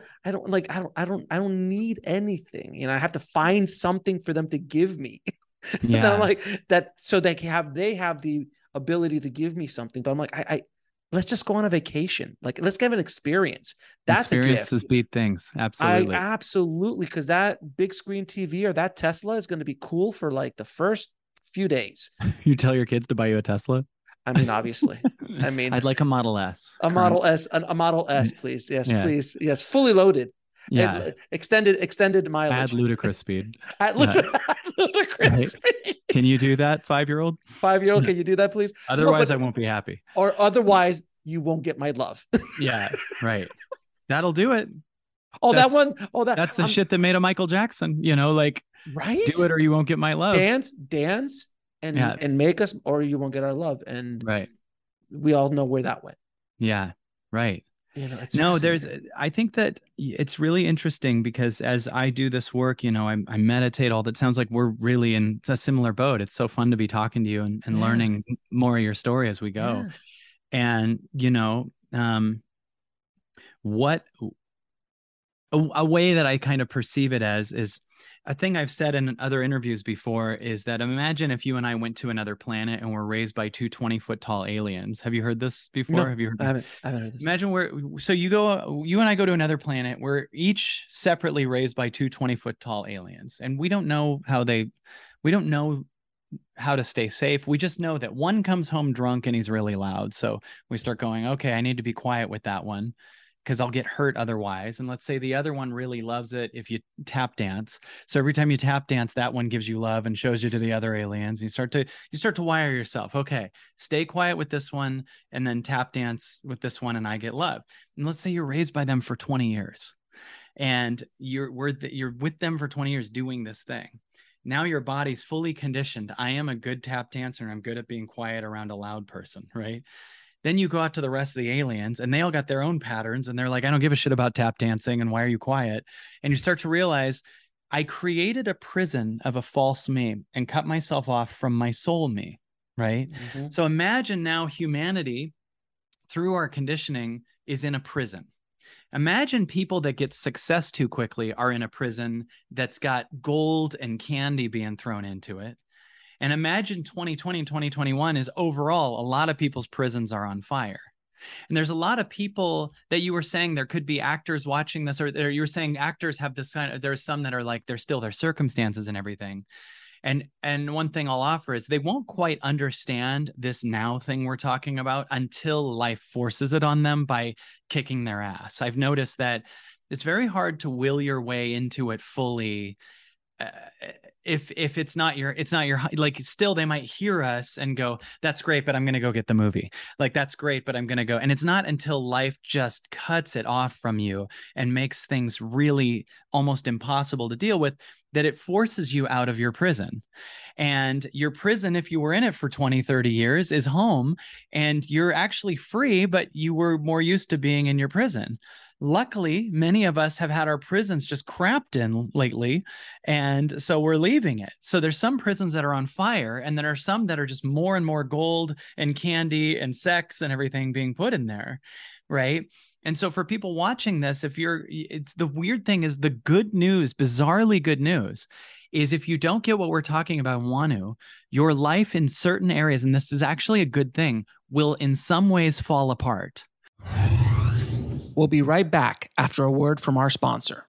don't need anything. I have to find something for them to give me. Yeah. Then I'm like that, so they have the ability to give me something. But I'm like, I let's just go on a vacation. Like, let's give an experience. That's experiences a gift. Beat things. Absolutely. Absolutely. Because that big screen TV or that Tesla is going to be cool for like the first few days. You tell your kids to buy you a Tesla? I mean, obviously. I'd like a Model S. A Model S, please. Yes, please. Yes, fully loaded. Yeah. Extended mileage. Add ludicrous speed. Ludicrous speed. Can you do that, 5-year-old? 5-year-old, can you do that, please? Otherwise, I won't be happy. Or otherwise, you won't get my love. Yeah, right. That'll do it. That's the shit that made a Michael Jackson. Right? Do it or you won't get my love. Dance, and make us, or you won't get our love. And right, we all know where that went. Yeah, right. No, I think that it's really interesting, because as I do this work, I meditate all that. Sounds like we're really in a similar boat. It's so fun to be talking to you and learning more of your story as we go. Yeah. And, what a way that I kind of perceive it as is a thing I've said in other interviews before, is that imagine if you and I went to another planet and were raised by two 20-foot tall aliens. Have you heard this before? No, Have you heard? I haven't heard this. Imagine so you and I go to another planet. We're each separately raised by two 20-foot tall aliens. And we don't know how to stay safe. We just know that one comes home drunk and he's really loud. So we start going, okay, I need to be quiet with that one, because I'll get hurt otherwise. And let's say the other one really loves it if you tap dance. So every time you tap dance, that one gives you love and shows you to the other aliens. You start to wire yourself. Okay, stay quiet with this one, and then tap dance with this one, and I get love. And let's say you're raised by them for 20 years, and you're with them for 20 years doing this thing. Now your body's fully conditioned. I am a good tap dancer, and I'm good at being quiet around a loud person, right? Then you go out to the rest of the aliens, and they all got their own patterns, and they're like, I don't give a shit about tap dancing, and why are you quiet? And you start to realize, I created a prison of a false me and cut myself off from my soul me, right? Mm-hmm. So imagine now humanity, through our conditioning, is in a prison. Imagine people that get success too quickly are in a prison that's got gold and candy being thrown into it. And imagine 2020 and 2021 is overall, a lot of people's prisons are on fire. And there's a lot of people that you were saying there could be actors watching this, or you were saying actors have this kind of, there's some that are like, they're still their circumstances and everything. And one thing I'll offer is they won't quite understand this now thing we're talking about until life forces it on them by kicking their ass. I've noticed that it's very hard to will your way into it fully. uh, if it's not your, like, still they might hear us and go, that's great, but I'm going to go get the movie. Like, that's great, but I'm going to go. And it's not until life just cuts it off from you and makes things really almost impossible to deal with that it forces you out of your prison. And your prison, if you were in it for 20, 30 years, is home, and you're actually free, but you were more used to being in your prison. Luckily, many of us have had our prisons just crapped in lately, and so we're leaving it. So there's some prisons that are on fire, and there are some that are just more and more gold and candy and sex and everything being put in there, right? And so for people watching this, it's the weird thing is the good news, bizarrely good news, is if you don't get what we're talking about and want to, your life in certain areas, and this is actually a good thing, will in some ways fall apart. We'll be right back after a word from our sponsor.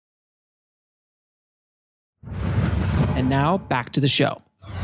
And now back to the show.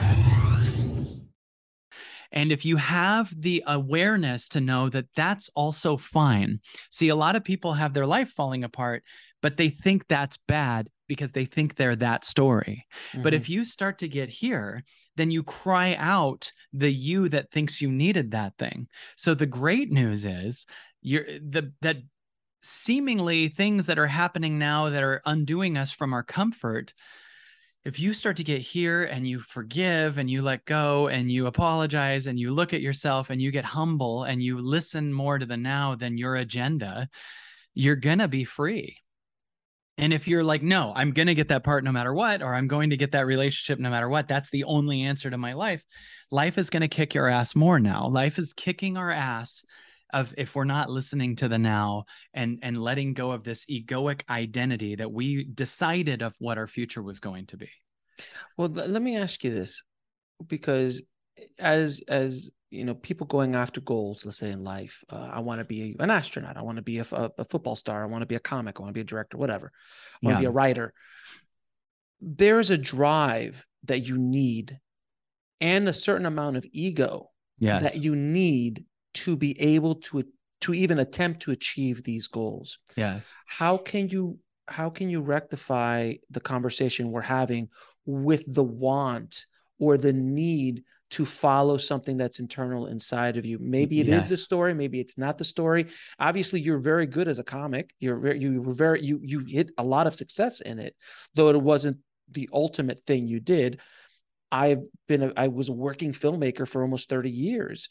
And if you have the awareness to know that that's also fine. See, a lot of people have their life falling apart, but they think that's bad because they think they're that story. Mm-hmm. But if you start to get here, then you cry out the you that thinks you needed that thing. So the great news is that seemingly things that are happening now that are undoing us from our comfort, if you start to get here and you forgive and you let go and you apologize and you look at yourself and you get humble and you listen more to the now than your agenda, you're going to be free. And if you're like, no, I'm going to get that part no matter what, or I'm going to get that relationship no matter what, that's the only answer to my life. Life is going to kick your ass more now. Life is kicking our ass if we're not listening to the now and letting go of this egoic identity that we decided of what our future was going to be. Well, let me ask you this, because as you know, people going after goals, let's say in life, I want to be an astronaut. I want to be a football star. I want to be a comic. I want to be a director, whatever. I want to be a writer. There's a drive that you need and a certain amount of ego that you need to be able to even attempt to achieve these goals. Yes. How can you rectify the conversation we're having with the want or the need to follow something that's internal inside of you? Maybe it is the story, maybe it's not the story. Obviously, you're very good as a comic. You hit a lot of success in it, though it wasn't the ultimate thing you did. I was a working filmmaker for almost 30 years.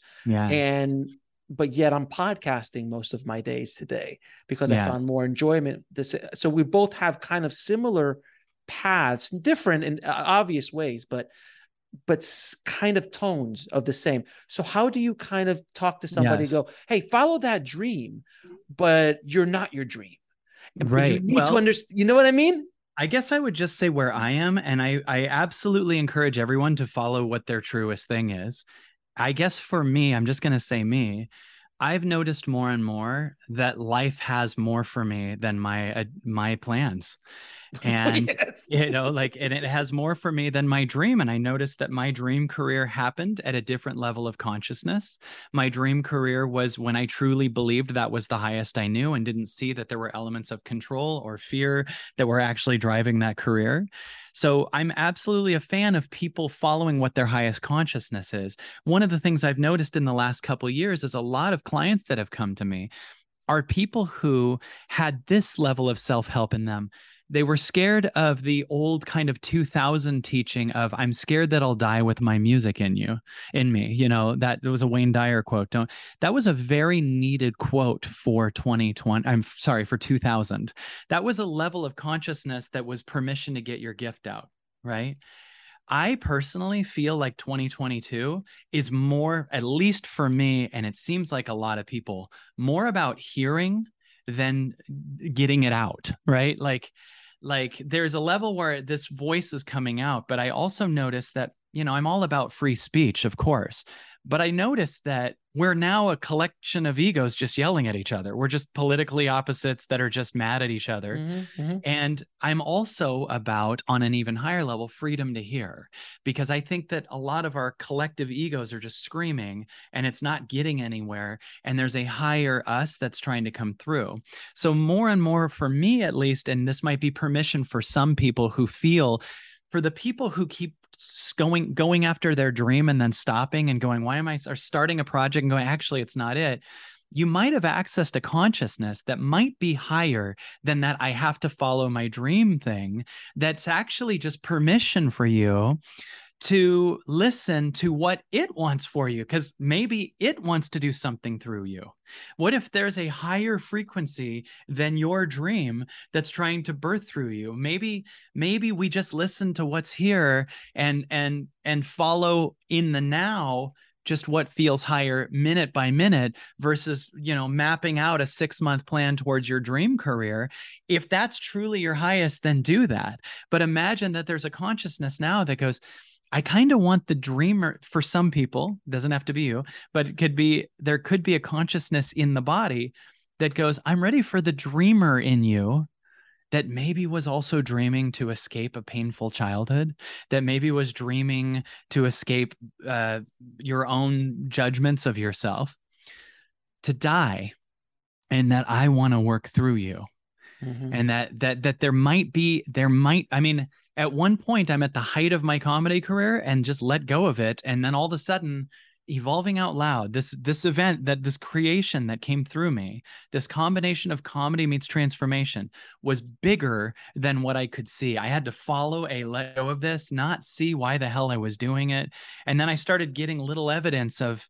But yet I'm podcasting most of my days today because I found more enjoyment. So we both have kind of similar paths, different in obvious ways, but kind of tones of the same. So how do you kind of talk to somebody and go, hey, follow that dream, but you're not your dream. Right. You need to understand, you know what I mean? I guess I would just say where I am, and I absolutely encourage everyone to follow what their truest thing is. I guess for me, I'm just going to say me, I've noticed more and more that life has more for me than my plans. And, you know, like, and it has more for me than my dream. And I noticed that my dream career happened at a different level of consciousness. My dream career was when I truly believed that was the highest I knew and didn't see that there were elements of control or fear that were actually driving that career. So I'm absolutely a fan of people following what their highest consciousness is. One of the things I've noticed in the last couple of years is a lot of clients that have come to me are people who had this level of self-help in them. They were scared of the old kind of 2000 teaching of, I'm scared that I'll die with my music in me. You know, that was a Wayne Dyer quote. That was a very needed quote for 2020. I'm sorry, for 2000. That was a level of consciousness that was permission to get your gift out, right? I personally feel like 2022 is more, at least for me, and it seems like a lot of people, more about hearing than getting it out, right? Like there's a level where this voice is coming out, but I also noticed that I'm all about free speech, of course. But I noticed that we're now a collection of egos just yelling at each other. We're just politically opposites that are just mad at each other. And I'm also about, on an even higher level, freedom to hear, because I think that a lot of our collective egos are just screaming and it's not getting anywhere. And there's a higher us that's trying to come through. So more and more, for me at least, and this might be permission for some people who feel, for the people who keep going after their dream and then stopping and going, why am I, or starting a project and going, actually, it's not it. You might have accessed a consciousness that might be higher than that I have to follow my dream thing. That's actually just permission for you to listen to what it wants for you, because maybe it wants to do something through you. What if there's a higher frequency than your dream that's trying to birth through you? Maybe we just listen to what's here and follow in the now just what feels higher minute by minute versus, mapping out a 6-month plan towards your dream career. If that's truly your highest, then do that. But imagine that there's a consciousness now that goes, I kind of want the dreamer. For some people, doesn't have to be you, but there could be a consciousness in the body that goes, I'm ready for the dreamer in you that maybe was also dreaming to escape a painful childhood, that maybe was dreaming to escape your own judgments of yourself, to die, and that I want to work through you. And that there might, I mean, at one point I'm at the height of my comedy career and just let go of it. And then all of a sudden, Evolving Out Loud, this event, this creation that came through me, this combination of comedy meets transformation, was bigger than what I could see. I had to follow a let go of this, not see why the hell I was doing it. And then I started getting little evidence of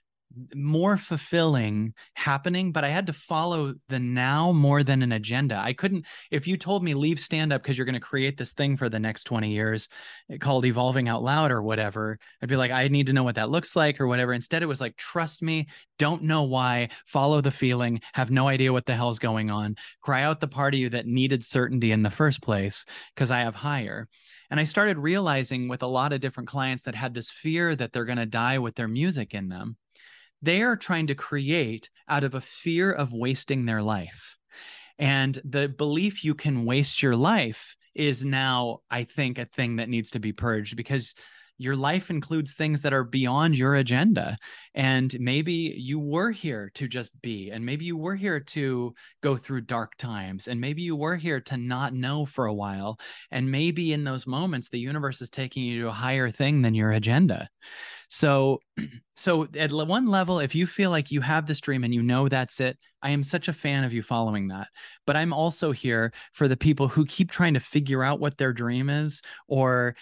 more fulfilling happening, but I had to follow the now more than an agenda. I couldn't, if you told me leave stand up because you're going to create this thing for the next 20 years called Evolving Out Loud or whatever, I'd be like, I need to know what that looks like or whatever. Instead, it was like, trust me, don't know why, follow the feeling, have no idea what the hell's going on, cry out the part of you that needed certainty in the first place because I have higher. And I started realizing with a lot of different clients that had this fear that they're going to die with their music in them. They are trying to create out of a fear of wasting their life. And the belief you can waste your life is now, I think, a thing that needs to be purged, because your life includes things that are beyond your agenda. And maybe you were here to just be, and maybe you were here to go through dark times, and maybe you were here to not know for a while. And maybe in those moments, the universe is taking you to a higher thing than your agenda. So at one level, if you feel like you have this dream and you know that's it, I am such a fan of you following that. But I'm also here for the people who keep trying to figure out what their dream is, or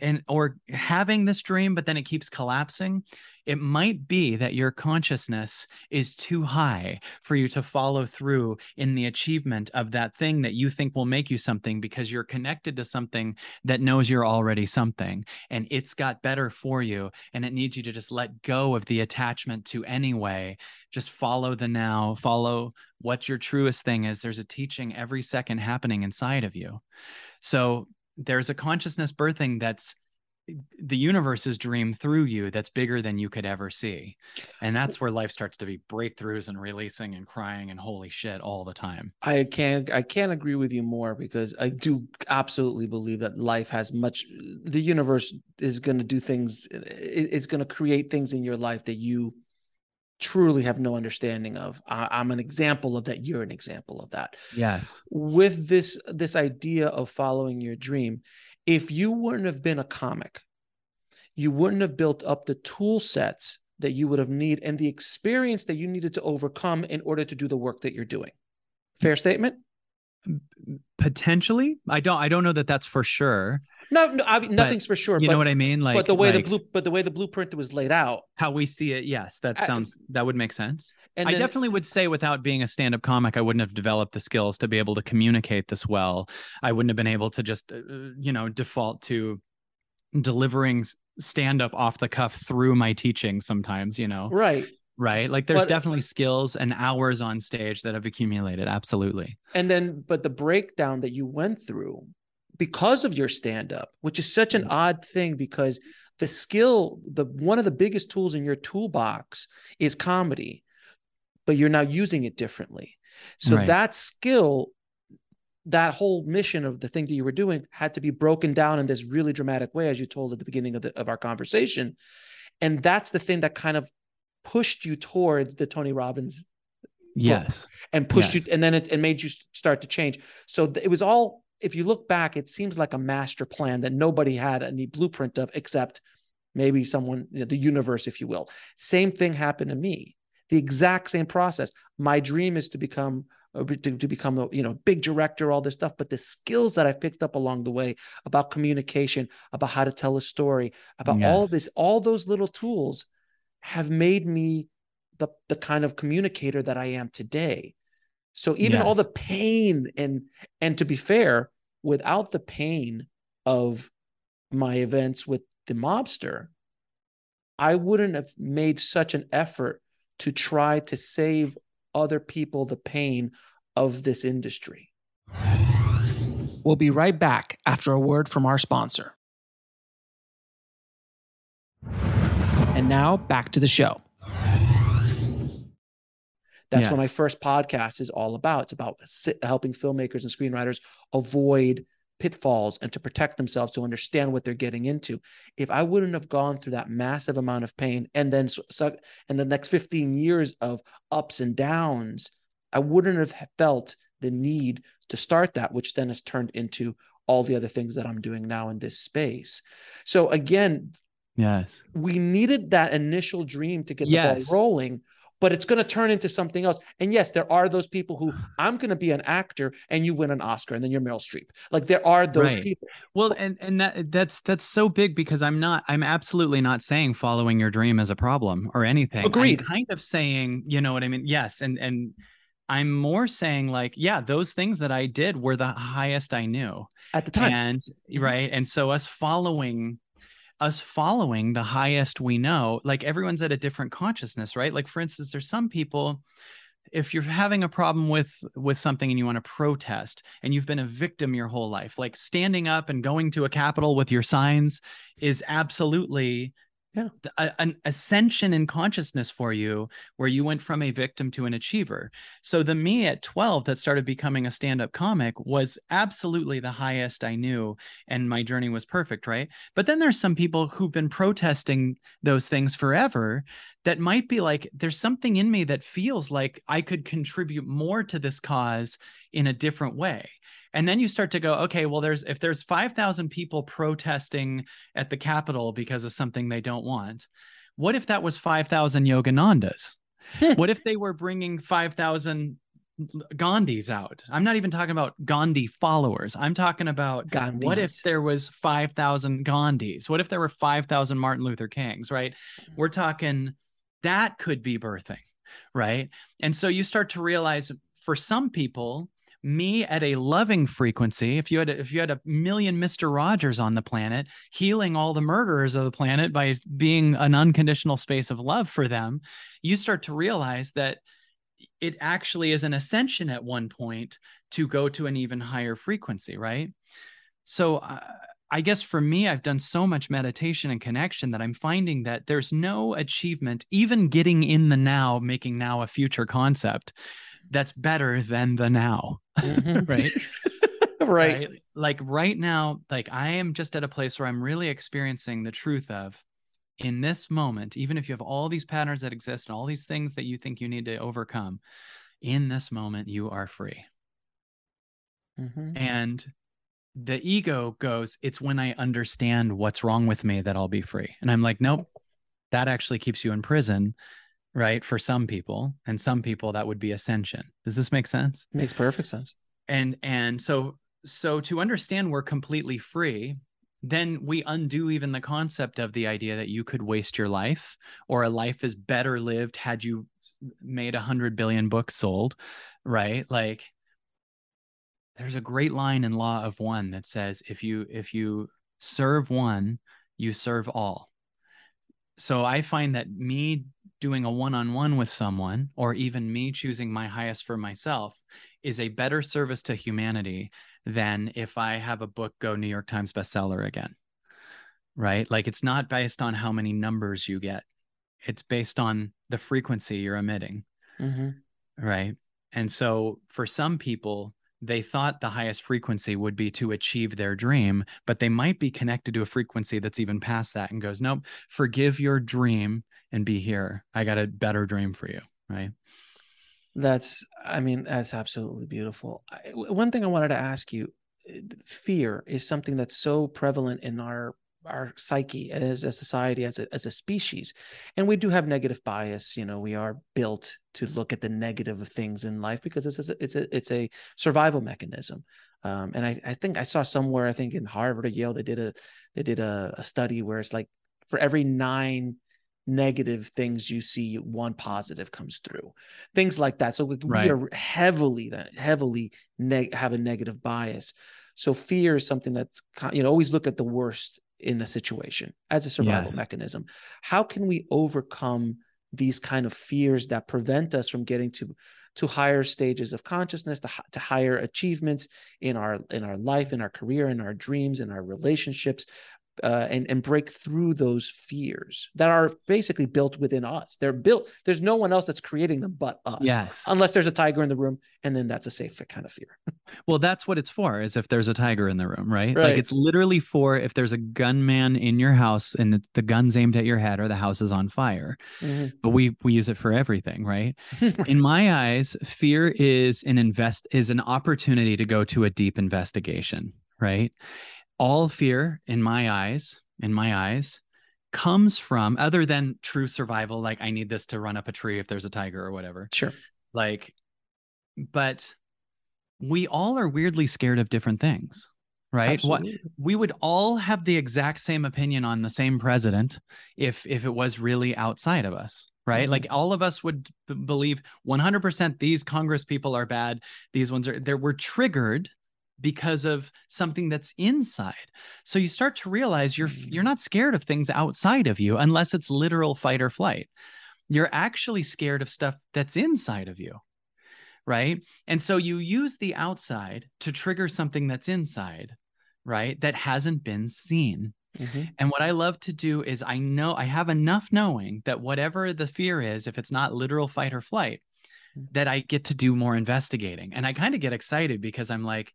having this dream, but then it keeps collapsing. It might be that your consciousness is too high for you to follow through in the achievement of that thing that you think will make you something, because you're connected to something that knows you're already something, and it's got better for you, and it needs you to just let go of the attachment to anyway. Just follow the now, follow what your truest thing is. There's a teaching every second happening inside of you. So there's a consciousness birthing that's the universe's dream through you that's bigger than you could ever see. And that's where life starts to be breakthroughs and releasing and crying and holy shit all the time. I can't agree with you more, because I do absolutely believe that life has much, the universe is going to do things. It's going to create things in your life that you truly have no understanding of. I'm an example of that. You're an example of that. Yes. With this idea of following your dream, if you wouldn't have been a comic, you wouldn't have built up the tool sets that you would have needed and the experience that you needed to overcome in order to do the work that you're doing. Fair statement? Potentially. I don't know that that's for sure. No, nothing's for sure. You know what I mean? Like, but the way the blueprint was laid out, how we see it, yes, that would make sense. And I definitely would say, without being a stand-up comic, I wouldn't have developed the skills to be able to communicate this well. I wouldn't have been able to just, default to delivering stand-up off the cuff through my teaching sometimes, Right. Like there's definitely skills and hours on stage that have accumulated. Absolutely. But the breakdown that you went through because of your stand-up, which is such an odd thing, because the skill, one of the biggest tools in your toolbox is comedy, but you're now using it differently. So Right. that skill, that whole mission of the thing that you were doing had to be broken down in this really dramatic way, as you told at the beginning of our conversation. And that's the thing that kind of pushed you towards the Tony Robbins book Yes. and pushed you, and then it made you start to change. So it was all, if you look back, it seems like a master plan that nobody had any blueprint of except maybe someone, the universe, if you will. Same thing happened to me. The exact same process. My dream is to become a big director, all this stuff. But the skills that I've picked up along the way about communication, about how to tell a story, about all of this, all those little tools have made me the kind of communicator that I am today. So even all the pain, and to be fair, without the pain of my events with the mobster, I wouldn't have made such an effort to try to save other people the pain of this industry. We'll be right back after a word from our sponsor. And now back to the show. That's what my first podcast is all about. It's about helping filmmakers and screenwriters avoid pitfalls and to protect themselves, to understand what they're getting into. If I wouldn't have gone through that massive amount of pain and then in the next 15 years of ups and downs, I wouldn't have felt the need to start that, which then has turned into all the other things that I'm doing now in this space. So again, we needed that initial dream to get the ball rolling, but it's going to turn into something else. And yes, there are those people who, I'm going to be an actor and you win an Oscar and then you're Meryl Streep. Like there are those people. Well, and that's so big, because I'm absolutely not saying following your dream is a problem or anything. Agreed. I'm kind of saying, you know what I mean? Yes. And I'm more saying like, yeah, those things that I did were the highest I knew at the time. And right. And so us following the highest we know, like everyone's at a different consciousness, right? Like for instance, there's some people, if you're having a problem with something and you want to protest and you've been a victim your whole life, like standing up and going to a Capitol with your signs is absolutely an ascension in consciousness for you, where you went from a victim to an achiever. So the me at 12 that started becoming a stand-up comic was absolutely the highest I knew, and my journey was perfect, right? But then there's some people who've been protesting those things forever that might be like, there's something in me that feels like I could contribute more to this cause in a different way. And then you start to go, okay, well, if there's 5,000 people protesting at the Capitol because of something they don't want, what if that was 5,000 Yoganandas? What if they were bringing 5,000 Gandhis out? I'm not even talking about Gandhi followers. I'm talking about what if there was 5,000 Gandhis? What if there were 5,000 Martin Luther Kings, right? We're talking that could be birthing, right? And so you start to realize for some people, me at a loving frequency, if you had a million Mr. Rogers on the planet, healing all the murderers of the planet by being an unconditional space of love for them, you start to realize that it actually is an ascension at one point to go to an even higher frequency, right? So I guess for me, I've done so much meditation and connection that I'm finding that there's no achievement, even getting in the now, making now a future concept, that's better than the now. Right. Right. Like right now, like I am just at a place where I'm really experiencing the truth of, in this moment, even if you have all these patterns that exist and all these things that you think you need to overcome, in this moment, you are free. And the ego goes, it's when I understand what's wrong with me that I'll be free. And I'm like, nope, that actually keeps you in prison. Right. For some people, and some people that would be ascension. Does this make sense? Makes perfect sense. And so to understand we're completely free, then we undo even the concept of the idea that you could waste your life, or a life is better lived had you made 100 billion books sold, right? Like there's a great line in Law of One that says, if you serve one, you serve all. So I find that me doing a one-on-one with someone, or even me choosing my highest for myself, is a better service to humanity than if I have a book go New York Times bestseller again. right? Like it's not based on how many numbers you get. It's based on the frequency you're emitting. Mm-hmm. Right. And so for some people, they thought the highest frequency would be to achieve their dream, but they might be connected to a frequency that's even past that and goes, nope, forgive your dream and be here. I got a better dream for you. Right. That's absolutely beautiful. One thing I wanted to ask you, fear is something that's so prevalent in our psyche as a society, as a species. And we do have negative bias. We are built to look at the negative of things in life because it's a survival mechanism. And I think I saw somewhere, I think in Harvard or Yale, they did a study where it's like for every 9 negative things you see, 1 positive comes through, things like that. So we are heavily have a negative bias. So fear is something that's, always look at the worst in a situation as a survival mechanism. How can we overcome these kind of fears that prevent us from getting to higher stages of consciousness, to higher achievements in our life, in our career, in our dreams, in our relationships, and break through those fears that are basically built within us? They're built. There's no one else that's creating them but us. Yes. Unless there's a tiger in the room, and then that's a safe kind of fear. Well, that's what it's for, is if there's a tiger in the room, right? Like it's literally for if there's a gunman in your house and the gun's aimed at your head or the house is on fire. Mm-hmm. But we use it for everything, right? In my eyes, fear is an opportunity to go to a deep investigation, right? All fear in my eyes, comes from, other than true survival, like I need this to run up a tree if there's a tiger or whatever. Sure. But we all are weirdly scared of different things, right? We would all have the exact same opinion on the same president if it was really outside of us, right? Mm-hmm. Like all of us would believe 100% these Congress people are bad. These ones we're triggered because of something that's inside. So you start to realize you're not scared of things outside of you unless it's literal fight or flight. You're actually scared of stuff that's inside of you. Right. And so you use the outside to trigger something that's inside, right, that hasn't been seen. Mm-hmm. And what I love to do is I have enough knowing that whatever the fear is, if it's not literal fight or flight, that I get to do more investigating. And I kind of get excited because I'm like,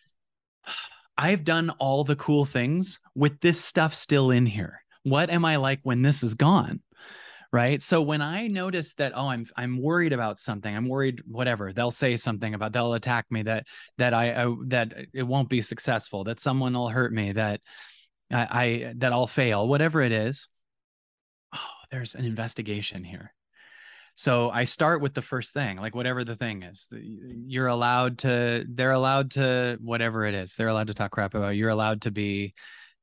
I've done all the cool things with this stuff still in here. What am I like when this is gone? Right. So when I notice that, I'm worried about something, I'm worried, whatever, they'll say something about, they'll attack me, that it won't be successful, that someone will hurt me, that I'll fail, whatever it is. Oh, there's an investigation here. So I start with the first thing, like whatever the thing is, they're allowed to, whatever it is, they're allowed to talk crap about, you're allowed to be,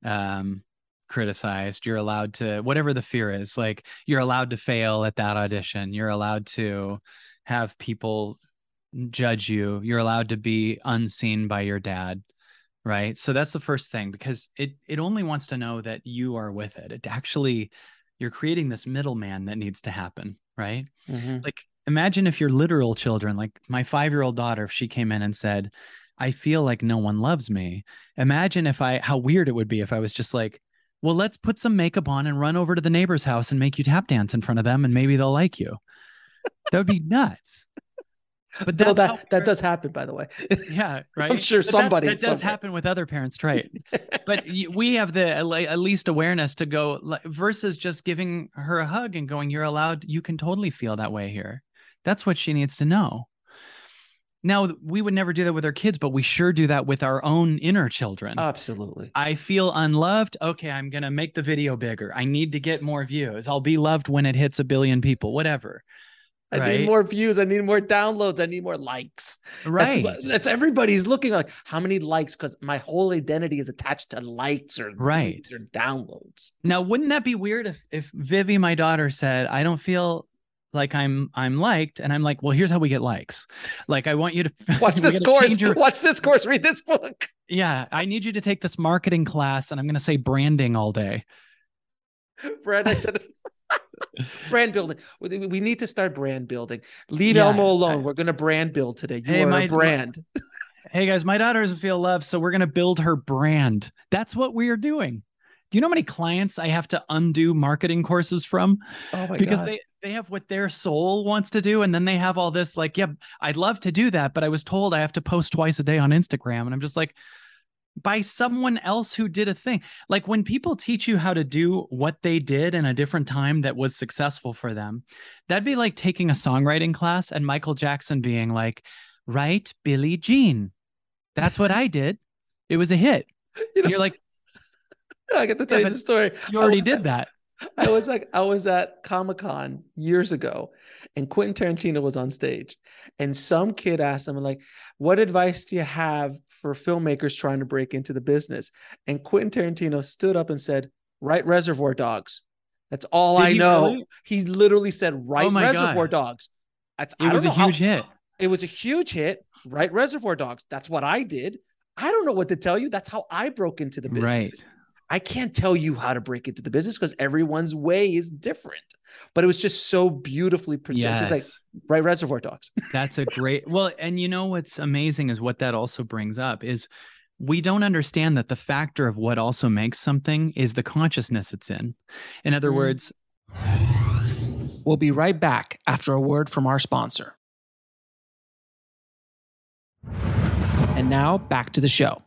criticized, you're allowed to, whatever the fear is, like you're allowed to fail at that audition, you're allowed to have people judge you, you're allowed to be unseen by your dad, right? So that's the first thing, because it only wants to know that you are with it. It actually, you're creating this middleman that needs to happen, right? Mm-hmm. Like imagine if your literal children, like my 5-year-old daughter, if she came in and said, I feel like no one loves me. Imagine how weird it would be if I was just like, well, let's put some makeup on and run over to the neighbor's house and make you tap dance in front of them and maybe they'll like you. That would be nuts. But that does happen, by the way. Yeah, right. I'm sure that does happen with other parents, right? But we have the at least awareness to go, versus just giving her a hug and going, you're allowed, you can totally feel that way here. That's what she needs to know. Now, we would never do that with our kids, but we sure do that with our own inner children. Absolutely. I feel unloved. Okay, I'm going to make the video bigger. I need to get more views. I'll be loved when it hits 1 billion people, whatever. I need more views. I need more downloads. I need more likes. Right. That's everybody's looking like, how many likes? Because my whole identity is attached to likes or views or downloads. Now, wouldn't that be weird if Vivi, my daughter, said, I don't feel like I'm liked, and I'm like, well, here's how we get likes. Like, I want you to watch this course, watch this course, read this book. Yeah. I need you to take this marketing class, and I'm going to say branding all day. Brand building. We need to start brand building. Leave Elmo alone. We're going to brand build today. You are a brand. Hey guys, my daughter doesn't feel loved, so we're going to build her brand. That's what we are doing. Do you know how many clients I have to undo marketing courses from? Oh my Because God. they have what their soul wants to do. And then they have all this like, yeah, I'd love to do that, but I was told I have to post twice a day on Instagram. And I'm just like, by someone else who did a thing. Like when people teach you how to do what they did in a different time that was successful for them, that'd be like taking a songwriting class and Michael Jackson being like, write Billie Jean. That's what I did. It was a hit. You And know, you're like, I get to yeah, tell you but the story. you I already was did that. I was at Comic-Con years ago, and Quentin Tarantino was on stage, and some kid asked him like, "What advice do you have for filmmakers trying to break into the business?" And Quentin Tarantino stood up and said, "Write Reservoir Dogs. That's all Did I he know." really? He literally said, Oh "Write my Reservoir God. Dogs." That's It I don't was a know how huge hit. it was a huge hit. Write Reservoir Dogs. That's what I did. I don't know what to tell you. That's how I broke into the Right. business. I can't tell you how to break into the business because everyone's way is different. But it was just so beautifully precise. It's like, Yes. right, Reservoir Dogs. That's a great, well, and you know what's amazing is what that also brings up is we don't understand that the factor of what also makes something is the consciousness it's in. In other words, We'll be right back after a word from our sponsor. And now back to the show.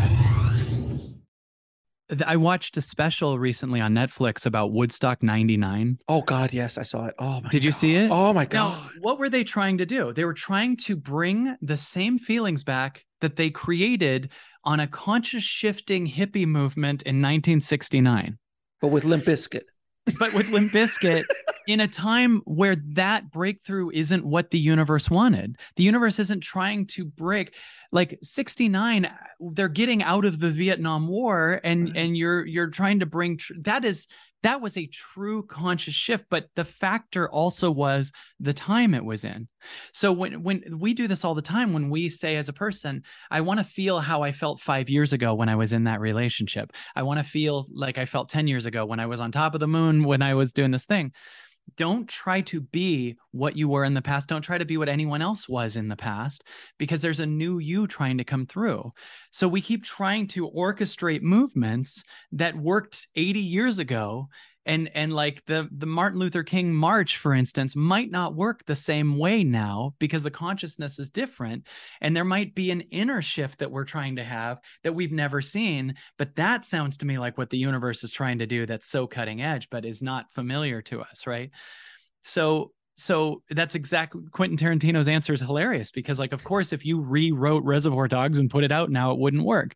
I watched a special recently on Netflix about Woodstock 99. Oh God, yes, I saw it. Oh my Did you God. see it? Oh my Now, God. what were they trying to do? They were trying to bring the same feelings back that they created on a conscious shifting hippie movement in 1969. But with Limp Bizkit. But with Limp Bizkit, in a time where that breakthrough isn't what the universe wanted. The universe isn't trying to break. Like 69, they're getting out of the Vietnam War, and you're trying to bring that was a true conscious shift, but the factor also was the time it was in. So when we do this all the time, when we say as a person, I want to feel how I felt 5 years ago when I was in that relationship. I want to feel like I felt 10 years ago when I was on top of the moon, when I was doing this thing. Don't try to be what you were in the past. Don't try to be what anyone else was in the past, because there's a new you trying to come through. So we keep trying to orchestrate movements that worked 80 years ago. And like the Martin Luther King March, for instance, might not work the same way now because the consciousness is different. And there might be an inner shift that we're trying to have that we've never seen. But that sounds to me like what the universe is trying to do that's so cutting edge, but is not familiar to us, right? So that's exactly Quentin Tarantino's answer is hilarious because, like, of course, if you rewrote Reservoir Dogs and put it out now, it wouldn't work.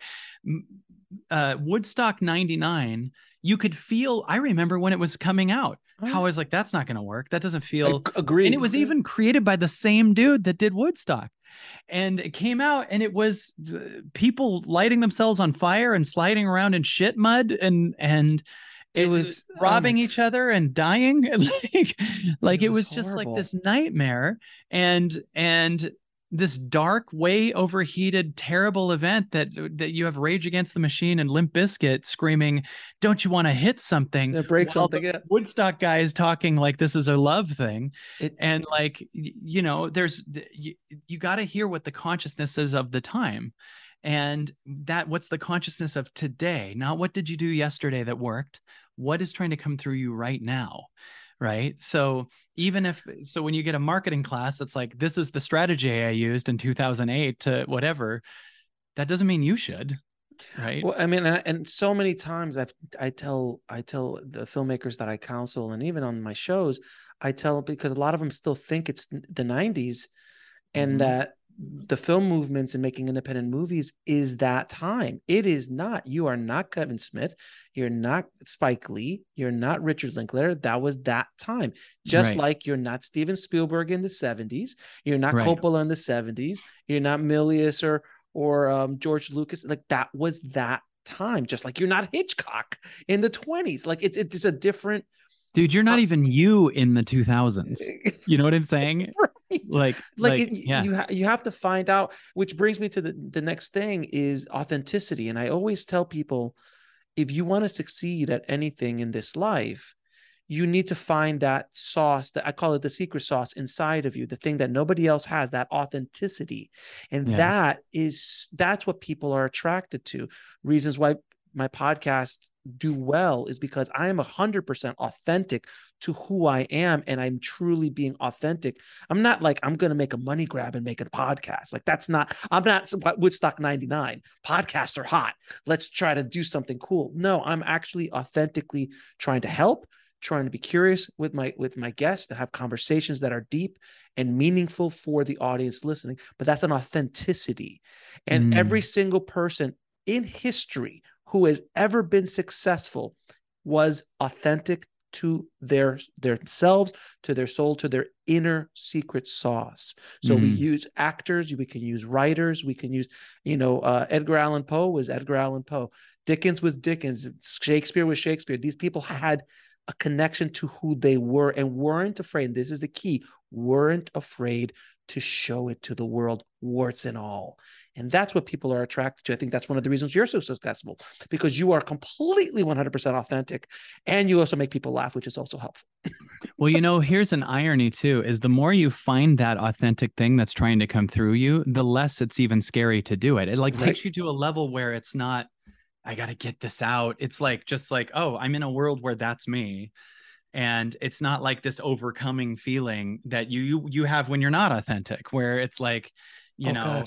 Woodstock 99, you could feel, I remember when it was coming out, how I was like, that's not going to work. That doesn't feel. Agreed. And it was even created by the same dude that did Woodstock. And it came out and it was people lighting themselves on fire and sliding around in shit mud and it was robbing each other and dying. like it was just like this nightmare and this dark, way overheated, terrible event that you have Rage Against the Machine and Limp Bizkit screaming, "Don't you want to hit something?" Break something. Yeah. Woodstock guys talking like this is a love thing, and like there's you got to hear what the consciousness is of the time, and that what's the consciousness of today, not what did you do yesterday that worked. What is trying to come through you right now? Right. So when you get a marketing class, it's like, this is the strategy I used in 2008 to whatever. That doesn't mean you should. Right. Well, I mean, and so many times I tell the filmmakers that I counsel, and even on my shows, I tell, because a lot of them still think it's the 90s and that the film movements and making independent movies is that time. It is not. You are not Kevin Smith. You're not Spike Lee. You're not Richard Linklater. That was that time. Just like you're not Steven Spielberg in the 70s. You're not Coppola in the 70s. You're not Milius or George Lucas. Like that was that time. Just like you're not Hitchcock in the 20s. Like it's a different. Dude, you're not even you in the 2000s. You know what I'm saying? Right. Yeah. You have to find out, which brings me to the next thing is authenticity. And I always tell people, if you want to succeed at anything in this life, you need to find that sauce, that I call it the secret sauce inside of you, the thing that nobody else has, that authenticity. And that's what people are attracted to. Reasons why my podcast do well is because I am 100% authentic to who I am, and I'm truly being authentic. I'm not like I'm going to make a money grab and make a podcast. Like that's not. I'm not Woodstock 99. Podcasts are hot. Let's try to do something cool. No, I'm actually authentically trying to help, trying to be curious with my guests and have conversations that are deep and meaningful for the audience listening. But that's an authenticity, and every single person in history who has ever been successful was authentic to their themselves, to their soul, to their inner secret sauce. So we use actors, we can use writers, we can use, Edgar Allan Poe was Edgar Allan Poe. Dickens was Dickens. Shakespeare was Shakespeare. These people had a connection to who they were and weren't afraid. And this is the key, weren't afraid to show it to the world, warts and all. And that's what people are attracted to. I think that's one of the reasons you're so successful, because you are completely 100% authentic, and you also make people laugh, which is also helpful. Well, here's an irony too, is the more you find that authentic thing that's trying to come through you, the less it's even scary to do it. It takes you to a level where it's not, I got to get this out. It's just like, oh, I'm in a world where that's me. And it's not like this overcoming feeling that you have when you're not authentic, where it's like, God.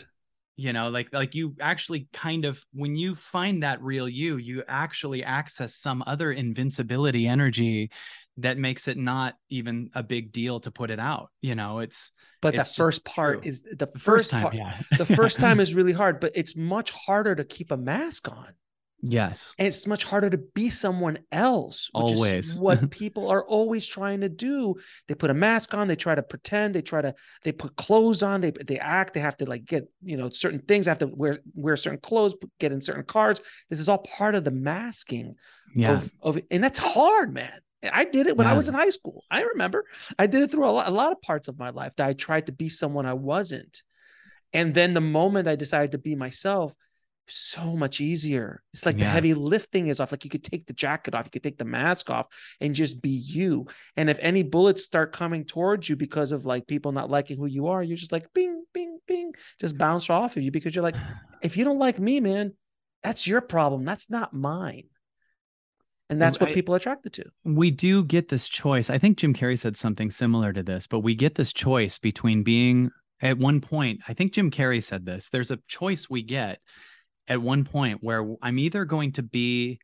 Like you actually kind of, when you find that real you actually access some other invincibility energy that makes it not even a big deal to put it out. But it's the first part true. is the first time. part. Yeah. The first time is really hard, but it's much harder to keep a mask on. Yes. And it's much harder to be someone else, which always is what people are always trying to do. They put a mask on, they try to pretend, they put clothes on, they act, they have to get, certain things, have to wear certain clothes, get in certain cars. This is all part of the masking of and that's hard, man. I did it when I was in high school. I remember I did it through a lot of parts of my life that I tried to be someone I wasn't. And then the moment I decided to be myself, so much easier. It's like the heavy lifting is off. Like you could take the jacket off, you could take the mask off and just be you. And if any bullets start coming towards you because of people not liking who you are, you're just like bing, bing, bing, just bounce off of you, because you're like, if you don't like me, man, that's your problem. That's not mine. And that's what people are attracted to. We do get this choice. I think Jim Carrey said something similar to this, but we get this choice between being, at one point, I think Jim Carrey said this, there's a choice we get at one point where I'm either going to be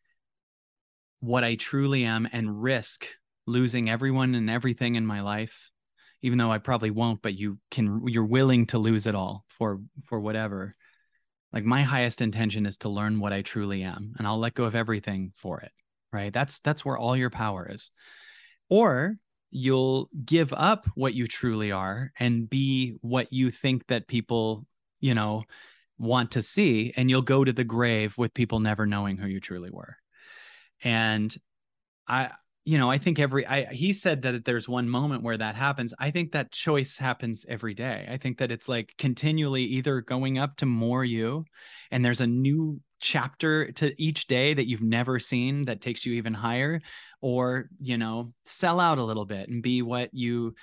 what I truly am and risk losing everyone and everything in my life, even though I probably won't, but you're willing to lose it all for whatever. Like my highest intention is to learn what I truly am, and I'll let go of everything for it. Right? That's where all your power is. Or you'll give up what you truly are and be what you think that people, want to see, and you'll go to the grave with people never knowing who you truly were. And I think he said that there's one moment where that happens. I think that choice happens every day. I think that it's like continually either going up to more you, and there's a new chapter to each day that you've never seen that takes you even higher, or, sell out a little bit and be what you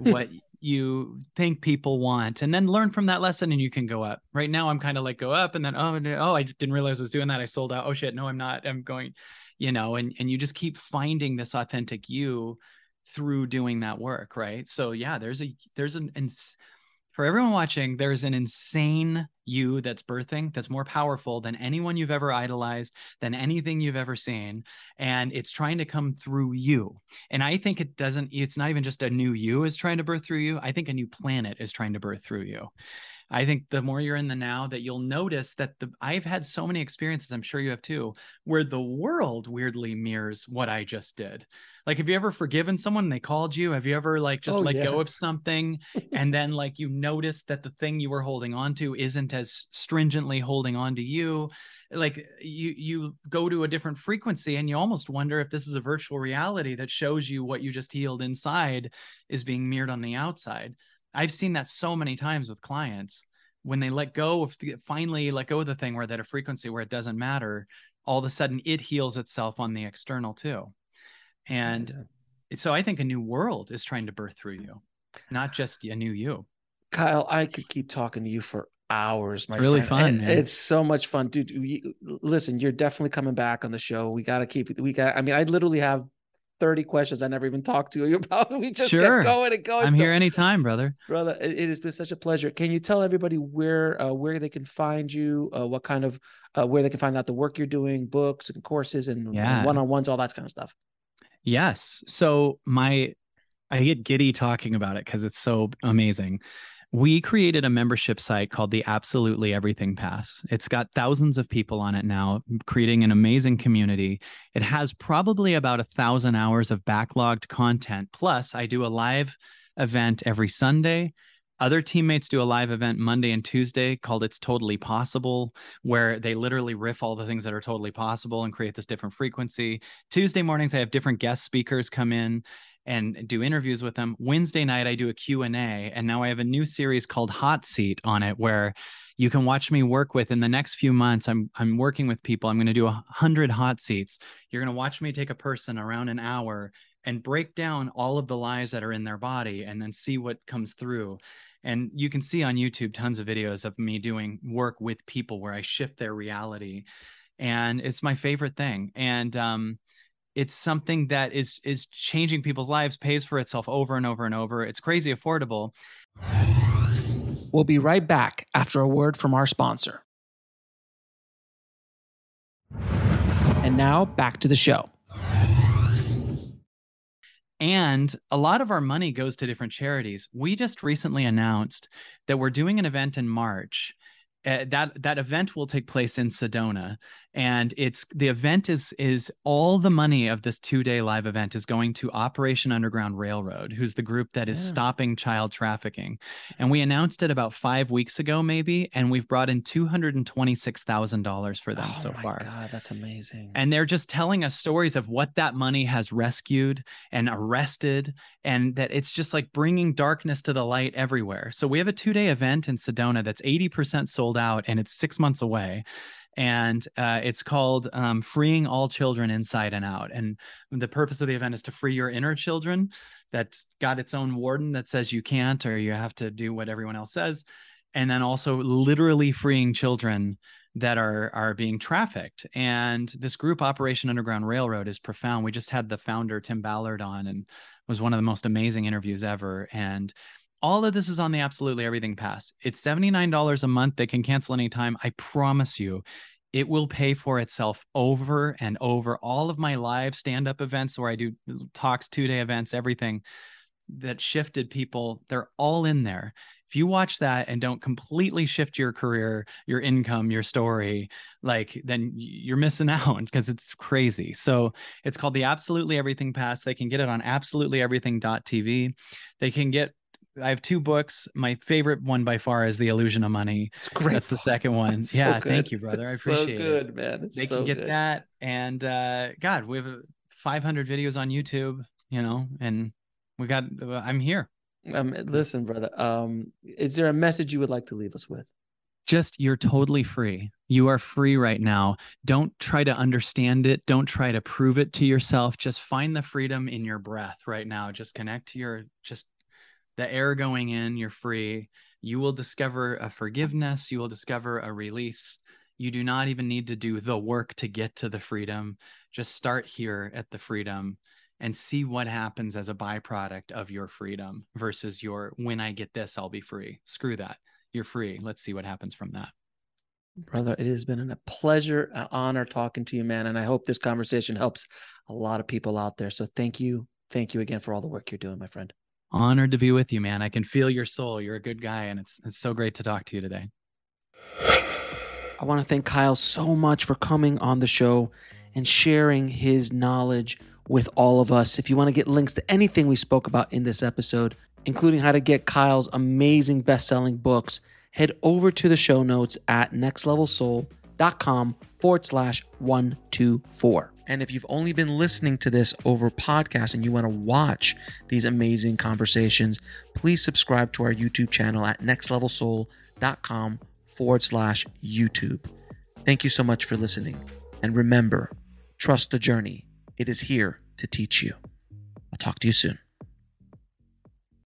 think people want, and then learn from that lesson, and you can go up. Right now I'm kind of like go up, and then oh I didn't realize I was doing that, I sold out, oh shit, no I'm not, I'm going, and you just keep finding this authentic you through doing that work, right? So yeah, for everyone watching, there's an insane you that's birthing, that's more powerful than anyone you've ever idolized, than anything you've ever seen. And it's trying to come through you. And I think it's not even just a new you is trying to birth through you. I think a new planet is trying to birth through you. I think the more you're in the now, that you'll notice that I've had so many experiences, I'm sure you have too, where the world weirdly mirrors what I just did. Like, have you ever forgiven someone and they called you? Have you ever let go of something and then you notice that the thing you were holding on to isn't as stringently holding on to you? Like you go to a different frequency, and you almost wonder if this is a virtual reality that shows you what you just healed inside is being mirrored on the outside. I've seen that so many times with clients when they finally let go of the thing, where they're at a frequency where it doesn't matter, all of a sudden it heals itself on the external too. And so I think a new world is trying to birth through you, not just a new you. Kyle, I could keep talking to you for hours, my It's really friend. fun, man. It's so much fun, dude. Listen, you're definitely coming back on the show. We got to keep it. I mean, I literally have 30 questions I never even talked to you about. We just kept going and going. I'm here anytime, brother. Brother, it has been such a pleasure. Can you tell everybody where they can find you, what kind of where they can find out the work you're doing, books and courses and one-on-ones, all that kind of stuff? Yes. So I get giddy talking about it because it's so amazing. We created a membership site called the Absolutely Everything Pass. It's got thousands of people on it now, creating an amazing community. It has probably about 1,000 hours of backlogged content. Plus, I do a live event every Sunday. Other teammates do a live event Monday and Tuesday called It's Totally Possible, where they literally riff all the things that are totally possible and create this different frequency. Tuesday mornings, I have different guest speakers come in and do interviews with them. Wednesday night, I do a Q&A, and now I have a new series called Hot Seat on it, where you can watch me work with in the next few months. I'm working with people. I'm going to do 100 hot seats. You're going to watch me take a person around an hour and break down all of the lies that are in their body and then see what comes through. And you can see on YouTube tons of videos of me doing work with people where I shift their reality. And it's my favorite thing. And it's something that is changing people's lives, pays for itself over and over and over. It's crazy affordable. We'll be right back after a word from our sponsor. And now back to the show. And a lot of our money goes to different charities. We just recently announced that we're doing an event in March. That event will take place in Sedona, and the event is all the money of this 2-day live event is going to Operation Underground Railroad, who's the group that is stopping child trafficking. And we announced it about 5 weeks ago, maybe, and we've brought in $226,000 for them so far. Oh my God, that's amazing. And they're just telling us stories of what that money has rescued and arrested, and that it's just like bringing darkness to the light everywhere. So we have a 2-day event in Sedona that's 80% sold out, and it's 6 months away. And it's called Freeing All Children Inside and Out. And the purpose of the event is to free your inner children that's got its own warden that says you can't, or you have to do what everyone else says. And then also literally freeing children that are being trafficked. And this group, Operation Underground Railroad, is profound. We just had the founder, Tim Ballard, on, and was one of the most amazing interviews ever. And all of this is on the Absolutely Everything Pass. It's $79 a month. They can cancel anytime. I promise you, it will pay for itself over and over. All of my live stand-up events where I do talks, 2-day events, everything that shifted people, they're all in there. If you watch that and don't completely shift your career, your income, your story, then you're missing out because it's crazy. So it's called the Absolutely Everything Pass. They can get it on absolutelyeverything.tv. I have 2 books. My favorite one by far is The Illusion of Money. It's great. That's the second one. It's yeah, so thank you, brother. I appreciate it. So good, man. They can get that. And God, we have 500 videos on YouTube, and I'm here. Listen, brother, is there a message you would like to leave us with? Just, you're totally free. You are free right now. Don't try to understand it. Don't try to prove it to yourself. Just find the freedom in your breath right now. Just connect to the air going in. You're free. You will discover a forgiveness. You will discover a release. You do not even need to do the work to get to the freedom. Just start here at the freedom and see what happens as a byproduct of your freedom versus when I get this, I'll be free. Screw that. You're free. Let's see what happens from that. Brother, it has been a pleasure, an honor talking to you, man. And I hope this conversation helps a lot of people out there. So thank you. Thank you again for all the work you're doing, my friend. Honored to be with you, man. I can feel your soul. You're a good guy. And it's so great to talk to you today. I want to thank Kyle so much for coming on the show and sharing his knowledge with all of us. If you want to get links to anything we spoke about in this episode, including how to get Kyle's amazing best-selling books, head over to the show notes at nextlevelsoul.com/124. And if you've only been listening to this over podcast and you want to watch these amazing conversations, please subscribe to our YouTube channel at nextlevelsoul.com/YouTube. Thank you so much for listening. And remember, trust the journey. It is here to teach you. I'll talk to you soon.